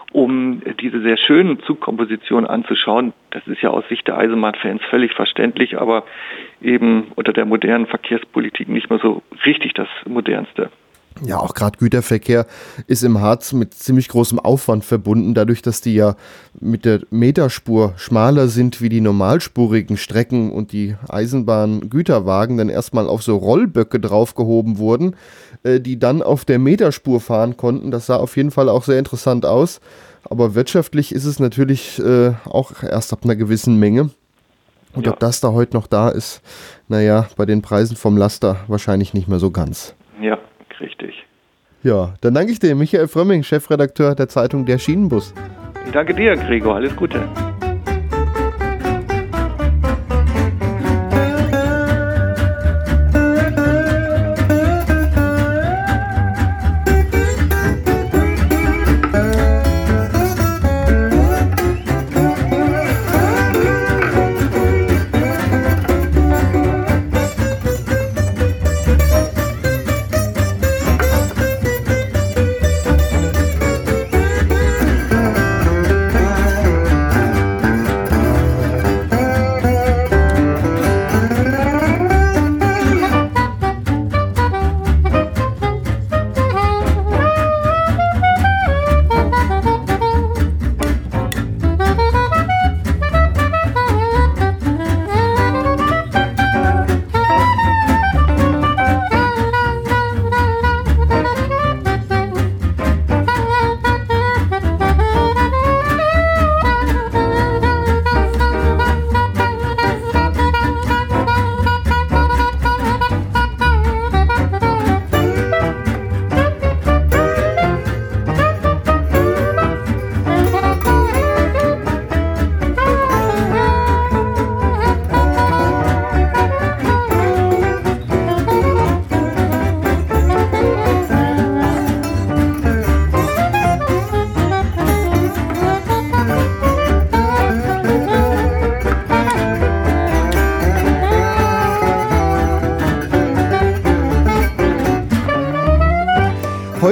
um diese sehr schönen Zugkompositionen anzuschauen. Das ist ja aus Sicht der Eisenbahnfans völlig verständlich, aber eben unter der modernen Verkehrspolitik nicht mehr so richtig das Modernste. Ja, auch gerade Güterverkehr ist im Harz mit ziemlich großem Aufwand verbunden, dadurch, dass die ja mit der Meterspur schmaler sind wie die normalspurigen Strecken und die Eisenbahn-Güterwagen dann erstmal auf so Rollböcke draufgehoben wurden, äh, die dann auf der Meterspur fahren konnten. Das sah auf jeden Fall auch sehr interessant aus, aber wirtschaftlich ist es natürlich äh, auch erst ab einer gewissen Menge. Und ja. ob das da heute noch da ist, naja, bei den Preisen vom Laster wahrscheinlich nicht mehr so ganz. Ja. Richtig. Ja, dann danke ich dir, Michael Frömming, Chefredakteur der Zeitung Der Schienenbus. Ich danke dir, Gregor. Alles Gute.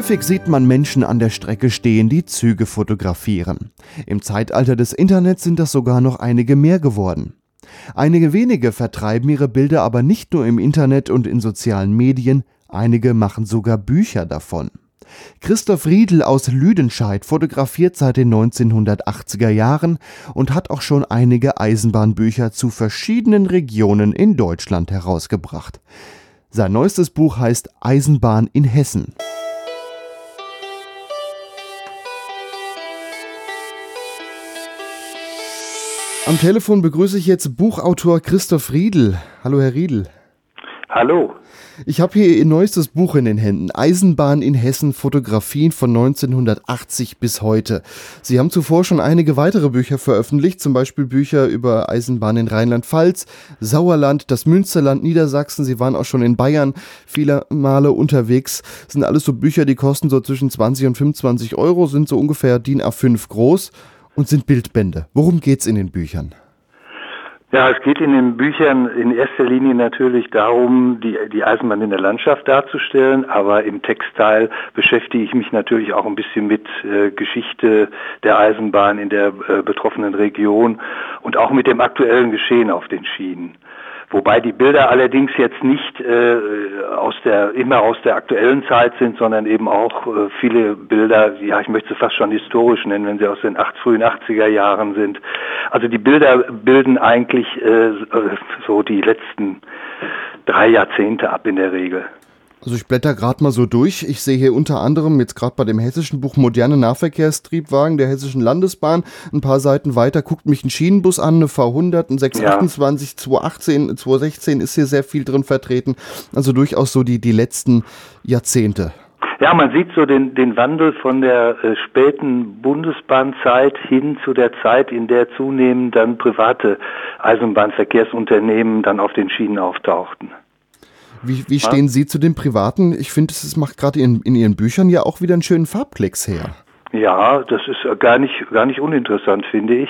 Häufig sieht man Menschen an der Strecke stehen, die Züge fotografieren. Im Zeitalter des Internets sind das sogar noch einige mehr geworden. Einige wenige vertreiben ihre Bilder aber nicht nur im Internet und in sozialen Medien, einige machen sogar Bücher davon. Christoph Riedl aus Lüdenscheid fotografiert seit den neunzehnhundertachtziger Jahren und hat auch schon einige Eisenbahnbücher zu verschiedenen Regionen in Deutschland herausgebracht. Sein neuestes Buch heißt Eisenbahn in Hessen. Am Telefon begrüße ich jetzt Buchautor Christoph Riedl. Hallo, Herr Riedl. Hallo. Ich habe hier Ihr neuestes Buch in den Händen. Eisenbahn in Hessen, Fotografien von neunzehnhundertachtzig bis heute. Sie haben zuvor schon einige weitere Bücher veröffentlicht, zum Beispiel Bücher über Eisenbahn in Rheinland-Pfalz, Sauerland, das Münsterland, Niedersachsen. Sie waren auch schon in Bayern viele Male unterwegs. Das sind alles so Bücher, die kosten so zwischen zwanzig und fünfundzwanzig Euro, sind so ungefähr D I N A fünf groß und sind Bildbände. Worum geht's in den Büchern? Ja, es geht in den Büchern in erster Linie natürlich darum, die, die Eisenbahn in der Landschaft darzustellen, aber im Textteil beschäftige ich mich natürlich auch ein bisschen mit äh, Geschichte der Eisenbahn in der äh, betroffenen Region und auch mit dem aktuellen Geschehen auf den Schienen. Wobei die Bilder allerdings jetzt nicht äh, aus der immer aus der aktuellen Zeit sind, sondern eben auch äh, viele Bilder, ja, ich möchte sie fast schon historisch nennen, wenn sie aus den acht, frühen achtziger Jahren sind. Also die Bilder bilden eigentlich äh, so die letzten drei Jahrzehnte ab in der Regel. Also ich blätter gerade mal so durch. Ich sehe hier unter anderem jetzt gerade bei dem hessischen Buch Moderne Nahverkehrstriebwagen der Hessischen Landesbahn. Ein paar Seiten weiter guckt mich ein Schienenbus an, eine V hundert, ein sechshundertachtundzwanzig, ja. zweihundertachtzehn, zweihundertsechzehn ist hier sehr viel drin vertreten. Also durchaus so die, die letzten Jahrzehnte. Ja, man sieht so den, den Wandel von der äh, späten Bundesbahnzeit hin zu der Zeit, in der zunehmend dann private Eisenbahnverkehrsunternehmen dann auf den Schienen auftauchten. Wie, wie stehen Sie zu den Privaten? Ich finde, es macht gerade in, in Ihren Büchern ja auch wieder einen schönen Farbklecks her. Ja, das ist gar nicht gar nicht uninteressant, finde ich.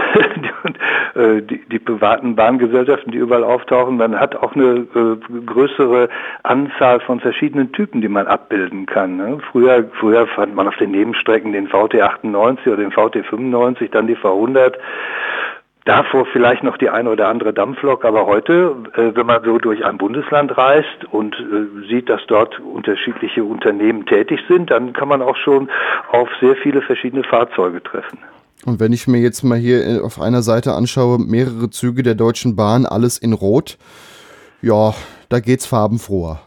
die, die, die privaten Bahngesellschaften, die überall auftauchen, man hat auch eine äh, größere Anzahl von verschiedenen Typen, die man abbilden kann. Ne? Früher, früher fand man auf den Nebenstrecken den V T achtundneunzig oder den V T fünfundneunzig, dann die V hundert. Davor vielleicht noch die eine oder andere Dampflok, aber heute, äh, wenn man so durch ein Bundesland reist und äh, sieht, dass dort unterschiedliche Unternehmen tätig sind, dann kann man auch schon auf sehr viele verschiedene Fahrzeuge treffen. Und wenn ich mir jetzt mal hier auf einer Seite anschaue, mehrere Züge der Deutschen Bahn, alles in Rot, ja, da geht's farbenfroher.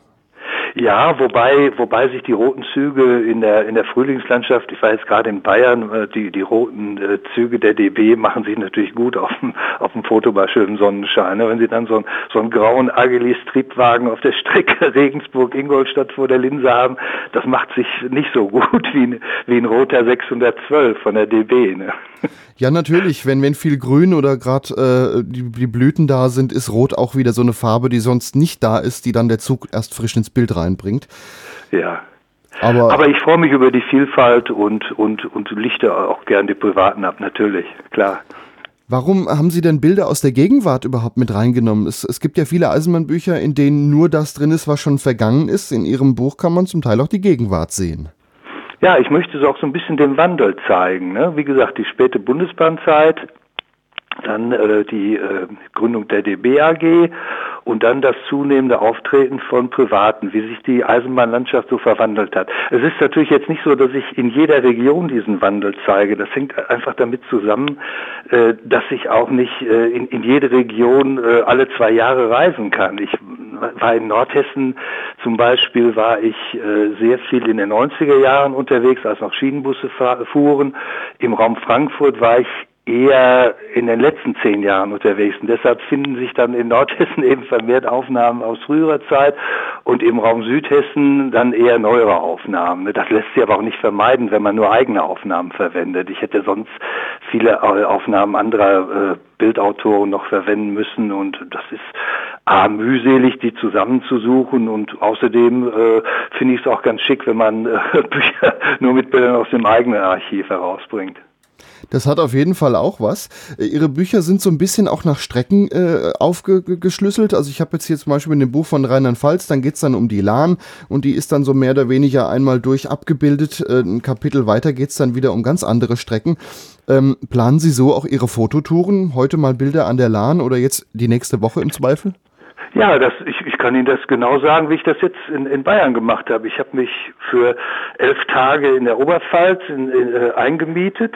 Ja, wobei wobei sich die roten Züge in der in der Frühlingslandschaft, ich war jetzt gerade in Bayern, die die roten äh, Züge der D B machen sich natürlich gut auf dem auf dem Foto bei schönem Sonnenschein. Ne? Wenn Sie dann so einen so einen grauen Agilis-Triebwagen auf der Strecke Regensburg-Ingolstadt vor der Linse haben, das macht sich nicht so gut wie ein, wie ein roter sechshundertzwölf von der D B. Ne? Ja, natürlich. Wenn, wenn viel Grün oder gerade äh, die, die Blüten da sind, ist Rot auch wieder so eine Farbe, die sonst nicht da ist, die dann der Zug erst frisch ins Bild reinbringt. Ja. Aber, Aber ich freue mich über die Vielfalt und, und, und lichte auch gern die Privaten ab, natürlich, klar. Warum haben Sie denn Bilder aus der Gegenwart überhaupt mit reingenommen? Es, es gibt ja viele Eisenbahnbücher, in denen nur das drin ist, was schon vergangen ist. In Ihrem Buch kann man zum Teil auch die Gegenwart sehen. Ja, ich möchte so auch so ein bisschen den Wandel zeigen. Ne? Wie gesagt, die späte Bundesbahnzeit, dann äh, die äh, Gründung der D B A G und dann das zunehmende Auftreten von Privaten, wie sich die Eisenbahnlandschaft so verwandelt hat. Es ist natürlich jetzt nicht so, dass ich in jeder Region diesen Wandel zeige. Das hängt einfach damit zusammen, äh, dass ich auch nicht äh, in, in jede Region äh, alle zwei Jahre reisen kann. Ich war in Nordhessen zum Beispiel, war ich äh, sehr viel in den neunziger Jahren unterwegs, als noch Schienenbusse fuhren. Im Raum Frankfurt war ich eher in den letzten zehn Jahren unterwegs. Und deshalb finden sich dann in Nordhessen eben vermehrt Aufnahmen aus früherer Zeit und im Raum Südhessen dann eher neuere Aufnahmen. Das lässt sich aber auch nicht vermeiden, wenn man nur eigene Aufnahmen verwendet. Ich hätte sonst viele Aufnahmen anderer äh, Bildautoren noch verwenden müssen und das ist A, mühselig, die zusammenzusuchen und außerdem äh, finde ich es auch ganz schick, wenn man äh, Bücher nur mit Bildern aus dem eigenen Archiv herausbringt. Das hat auf jeden Fall auch was. Ihre Bücher sind so ein bisschen auch nach Strecken äh, aufgeschlüsselt. Also ich habe jetzt hier zum Beispiel in dem Buch von Rheinland-Pfalz, dann geht's dann um die Lahn und die ist dann so mehr oder weniger einmal durch abgebildet. Äh, ein Kapitel weiter geht's dann wieder um ganz andere Strecken. Ähm, planen Sie so auch Ihre Fototouren? Heute mal Bilder an der Lahn oder jetzt die nächste Woche im Zweifel? Ja, das, ich, ich kann Ihnen das genau sagen, wie ich das jetzt in, in Bayern gemacht habe. Ich habe mich für elf Tage in der Oberpfalz in, in, äh, eingemietet.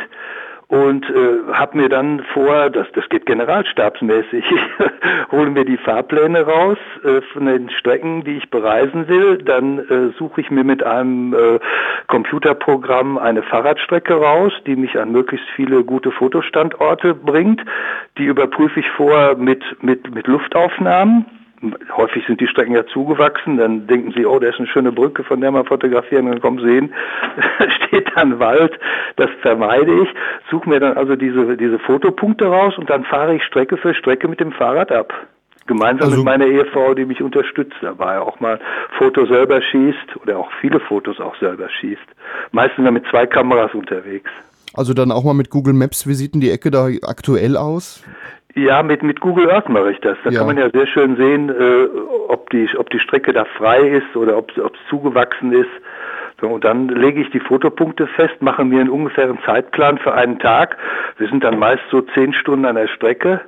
Und äh, habe mir dann vor, das, das geht generalstabsmäßig, ich hole mir die Fahrpläne raus äh, von den Strecken, die ich bereisen will. Dann äh, suche ich mir mit einem äh, Computerprogramm eine Fahrradstrecke raus, die mich an möglichst viele gute Fotostandorte bringt. Die überprüfe ich vor mit, mit, mit Luftaufnahmen. Häufig sind die Strecken ja zugewachsen, dann denken sie, oh, da ist eine schöne Brücke, von der man fotografieren, dann kommen sie hin, steht dann Wald, das vermeide ich, suche mir dann also diese, diese Fotopunkte raus und dann fahre ich Strecke für Strecke mit dem Fahrrad ab. Gemeinsam also mit meiner Ehefrau, die mich unterstützt dabei, auch mal Foto selber schießt oder auch viele Fotos auch selber schießt. Meistens dann mit zwei Kameras unterwegs. Also dann auch mal mit Google Maps, wie sieht denn die Ecke da aktuell aus? Ja, mit, mit Google Earth mache ich das. Da ja. kann man ja sehr schön sehen, äh, ob die, ob die Strecke da frei ist oder ob es zugewachsen ist. So, und dann lege ich die Fotopunkte fest, mache mir einen ungefähren Zeitplan für einen Tag. Wir sind dann meist so zehn Stunden an der Strecke.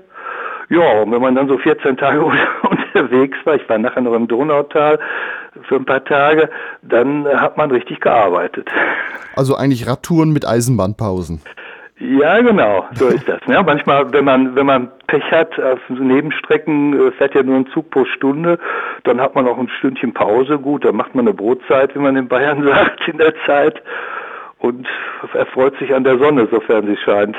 Ja, und wenn man dann so vierzehn Tage unterwegs war, ich war nachher noch im Donautal für ein paar Tage, dann hat man richtig gearbeitet. Also eigentlich Radtouren mit Eisenbahnpausen. Ja, genau, so ist das. Ja, manchmal, wenn man wenn man Pech hat, auf so Nebenstrecken fährt ja nur ein Zug pro Stunde, dann hat man auch ein Stündchen Pause. Gut, dann macht man eine Brotzeit, wie man in Bayern sagt, in der Zeit und erfreut sich an der Sonne, sofern sie scheint.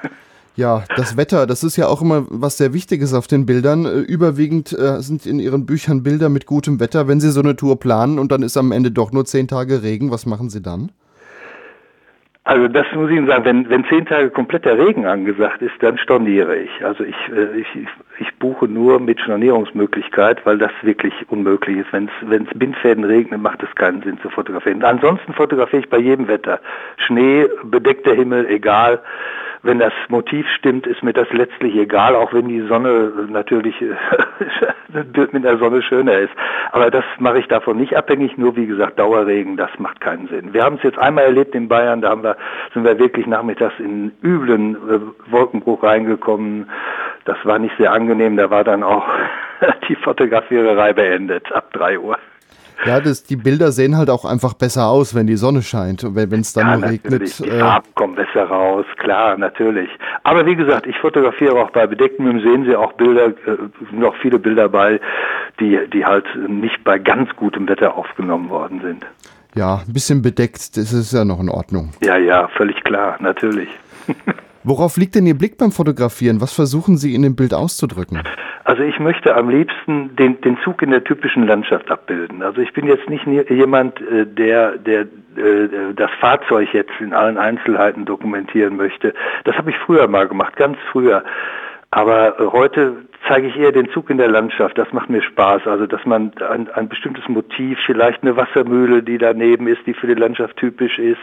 Ja, das Wetter, das ist ja auch immer was sehr Wichtiges auf den Bildern. Überwiegend äh, sind in Ihren Büchern Bilder mit gutem Wetter. Wenn Sie so eine Tour planen und dann ist am Ende doch nur zehn Tage Regen, was machen Sie dann? Also das muss ich Ihnen sagen, wenn, wenn zehn Tage kompletter Regen angesagt ist, dann storniere ich. Also ich, ich, ich buche nur mit Stornierungsmöglichkeit, weil das wirklich unmöglich ist. Wenn es wenn es Bindfäden regnet, macht es keinen Sinn zu fotografieren. Ansonsten fotografiere ich bei jedem Wetter. Schnee, bedeckter Himmel, egal. Wenn das Motiv stimmt, ist mir das letztlich egal, auch wenn die Sonne natürlich mit der Sonne schöner ist. Aber das mache ich davon nicht abhängig, nur wie gesagt, Dauerregen, das macht keinen Sinn. Wir haben es jetzt einmal erlebt in Bayern, da haben wir, sind wir wirklich nachmittags in üblen äh, Wolkenbruch reingekommen. Das war nicht sehr angenehm, da war dann auch die Fotografiererei beendet, ab drei Uhr. Ja, das, die Bilder sehen halt auch einfach besser aus, wenn die Sonne scheint und wenn es dann ja, nur regnet. Die Farben äh, kommen besser raus, klar, natürlich. Aber wie gesagt, ich fotografiere auch bei bedecktem Himmel, sehen Sie auch Bilder, äh, noch viele Bilder bei, die, die halt nicht bei ganz gutem Wetter aufgenommen worden sind. Ja, ein bisschen bedeckt, das ist ja noch in Ordnung. Ja, ja, völlig klar, natürlich. Worauf liegt denn Ihr Blick beim Fotografieren? Was versuchen Sie in dem Bild auszudrücken? Also ich möchte am liebsten den, den Zug in der typischen Landschaft abbilden. Also ich bin jetzt nicht jemand, der, der das Fahrzeug jetzt in allen Einzelheiten dokumentieren möchte. Das habe ich früher mal gemacht, ganz früher. Aber heute zeige ich eher den Zug in der Landschaft. Das macht mir Spaß. Also, dass man ein, ein bestimmtes Motiv, vielleicht eine Wassermühle, die daneben ist, die für die Landschaft typisch ist,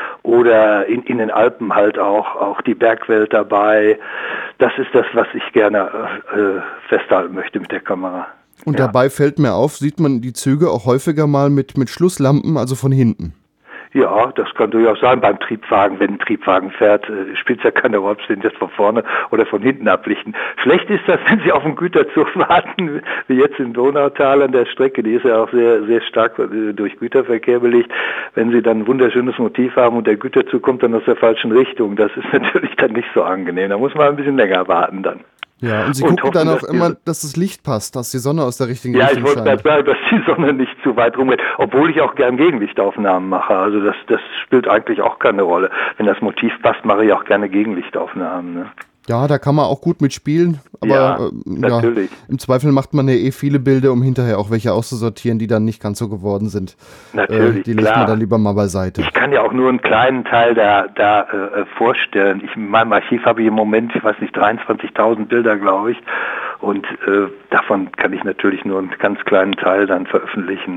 oder in, in den Alpen halt auch, auch die Bergwelt dabei. Das ist das, was ich gerne äh, festhalten möchte mit der Kamera. Und ja. Dabei fällt mir auf, sieht man die Züge auch häufiger mal mit, mit Schlusslampen, also von hinten. Ja, das kann durchaus sein beim Triebwagen. Wenn ein Triebwagen fährt, äh, spielt es ja keine Rolle, ob Sie den jetzt von vorne oder von hinten ablichten. Schlecht ist das, wenn Sie auf einen Güterzug warten, wie jetzt im Donautal an der Strecke. Die ist ja auch sehr, sehr stark äh, durch Güterverkehr belegt. Wenn Sie dann ein wunderschönes Motiv haben und der Güterzug kommt dann aus der falschen Richtung, das ist natürlich dann nicht so angenehm. Da muss man ein bisschen länger warten dann. Ja, und Sie und gucken hoffen, dann auch immer, dass das Licht passt, dass die Sonne aus der richtigen ja, Richtung scheint. Ja, ich wollte gerade sagen, dass die Sonne nicht zu weit rumgeht, obwohl ich auch gern Gegenlichtaufnahmen mache. Also das, das spielt eigentlich auch keine Rolle. Wenn das Motiv passt, mache ich auch gerne Gegenlichtaufnahmen. Ne? Ja, da kann man auch gut mitspielen, aber ja, äh, natürlich. Ja, im Zweifel macht man ja eh viele Bilder, um hinterher auch welche auszusortieren, die dann nicht ganz so geworden sind. Natürlich, äh, Die legt man dann lieber mal beiseite. Ich kann ja auch nur einen kleinen Teil da, da äh, vorstellen. Ich, in meinem Archiv habe ich im Moment, ich weiß nicht, dreiundzwanzigtausend Bilder, glaube ich. Und äh, davon kann ich natürlich nur einen ganz kleinen Teil dann veröffentlichen. Ne?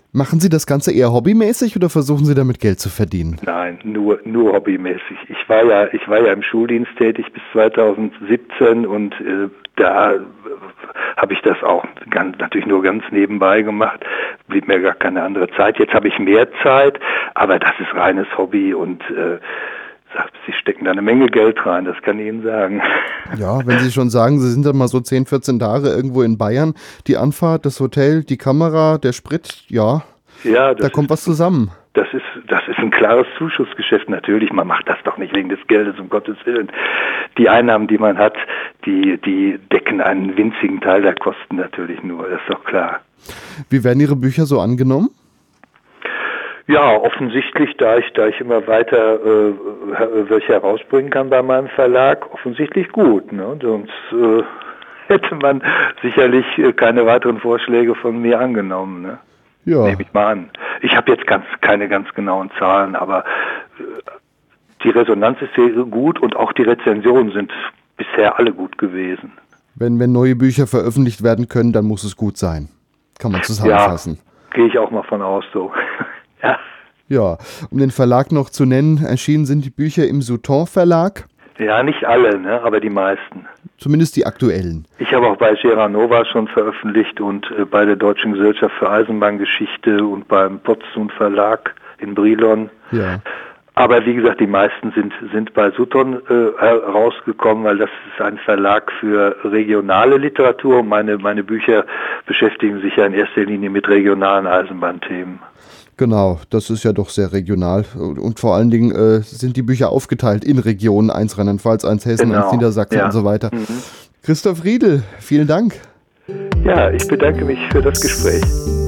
Machen Sie das Ganze eher hobbymäßig oder versuchen Sie damit Geld zu verdienen? Nein, nur nur hobbymäßig. Ich war ja ich war ja im Schuldienst tätig bis zweitausendsiebzehn und äh, da äh, habe ich das auch ganz, natürlich nur ganz nebenbei gemacht. Blieb mir gar keine andere Zeit. Jetzt habe ich mehr Zeit, aber das ist reines Hobby und äh, Sie stecken da eine Menge Geld rein, das kann ich Ihnen sagen. Ja, wenn Sie schon sagen, Sie sind dann mal so zehn, vierzehn Tage irgendwo in Bayern, die Anfahrt, das Hotel, die Kamera, der Sprit, ja, ja da kommt ist, was zusammen. Das ist, das ist ein klares Zuschussgeschäft natürlich, man macht das doch nicht wegen des Geldes, um Gottes Willen. Die Einnahmen, die man hat, die, die decken einen winzigen Teil der Kosten natürlich nur, das ist doch klar. Wie werden Ihre Bücher so angenommen? Ja, offensichtlich, da ich, da ich immer weiter äh, welche herausbringen kann bei meinem Verlag, offensichtlich gut. Ne? Sonst äh, hätte man sicherlich keine weiteren Vorschläge von mir angenommen. Ne? Ja. Nehme ich mal an. Ich habe jetzt ganz keine ganz genauen Zahlen, aber äh, die Resonanz ist sehr gut und auch die Rezensionen sind bisher alle gut gewesen. Wenn, wenn neue Bücher veröffentlicht werden können, dann muss es gut sein. Kann man zusammenfassen. Ja, gehe ich auch mal von aus so. Ja. Ja, um den Verlag noch zu nennen, erschienen sind die Bücher im Souton Verlag. Ja, nicht alle, ne, aber die meisten. Zumindest die aktuellen. Ich habe auch bei Gera Nova schon veröffentlicht und äh, bei der Deutschen Gesellschaft für Eisenbahngeschichte und beim Potsdam Verlag in Brilon. Ja. Aber wie gesagt, die meisten sind sind bei Sutton äh, herausgekommen, weil das ist ein Verlag für regionale Literatur. Meine meine Bücher beschäftigen sich ja in erster Linie mit regionalen Eisenbahnthemen. Genau, das ist ja doch sehr regional und vor allen Dingen äh, sind die Bücher aufgeteilt in Regionen, eins Rheinland-Pfalz, eins Hessen, genau. eins Niedersachsen ja. und so weiter. Mhm. Christoph Riedel, vielen Dank. Ja, ich bedanke mich für das Gespräch.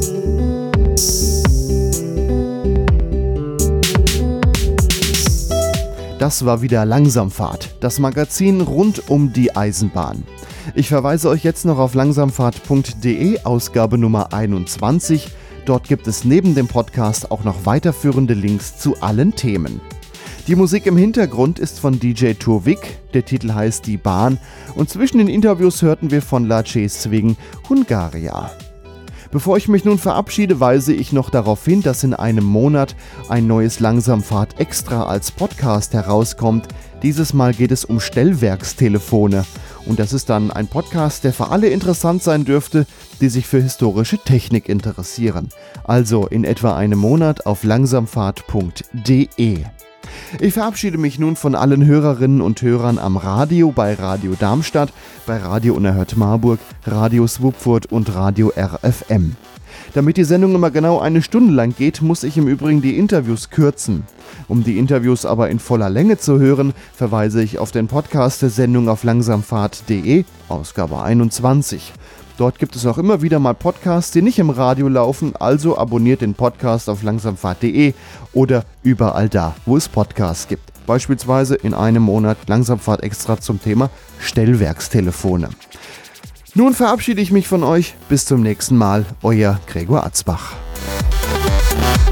Das war wieder Langsamfahrt, das Magazin rund um die Eisenbahn. Ich verweise euch jetzt noch auf langsamfahrt punkt de, Ausgabe Nummer einundzwanzig. Dort gibt es neben dem Podcast auch noch weiterführende Links zu allen Themen. Die Musik im Hintergrund ist von D J Turvik, der Titel heißt Die Bahn und zwischen den Interviews hörten wir von Lache Swing Hungaria. Bevor ich mich nun verabschiede, weise ich noch darauf hin, dass in einem Monat ein neues Langsamfahrt extra als Podcast herauskommt. Dieses Mal geht es um Stellwerkstelefone. Und das ist dann ein Podcast, der für alle interessant sein dürfte, die sich für historische Technik interessieren. Also in etwa einem Monat auf langsamfahrt punkt de. Ich verabschiede mich nun von allen Hörerinnen und Hörern am Radio bei Radio Darmstadt, bei Radio Unerhört Marburg, Radio Swupfurt und Radio R F M. Damit die Sendung immer genau eine Stunde lang geht, muss ich im Übrigen die Interviews kürzen. Um die Interviews aber in voller Länge zu hören, verweise ich auf den Podcast der Sendung auf langsamfahrt punkt de, Ausgabe einundzwanzig. Dort gibt es auch immer wieder mal Podcasts, die nicht im Radio laufen, also abonniert den Podcast auf langsamfahrt punkt de oder überall da, wo es Podcasts gibt. Beispielsweise in einem Monat Langsamfahrt extra zum Thema Stellwerkstelefone. Nun verabschiede ich mich von euch. Bis zum nächsten Mal. Euer Gregor Atzbach.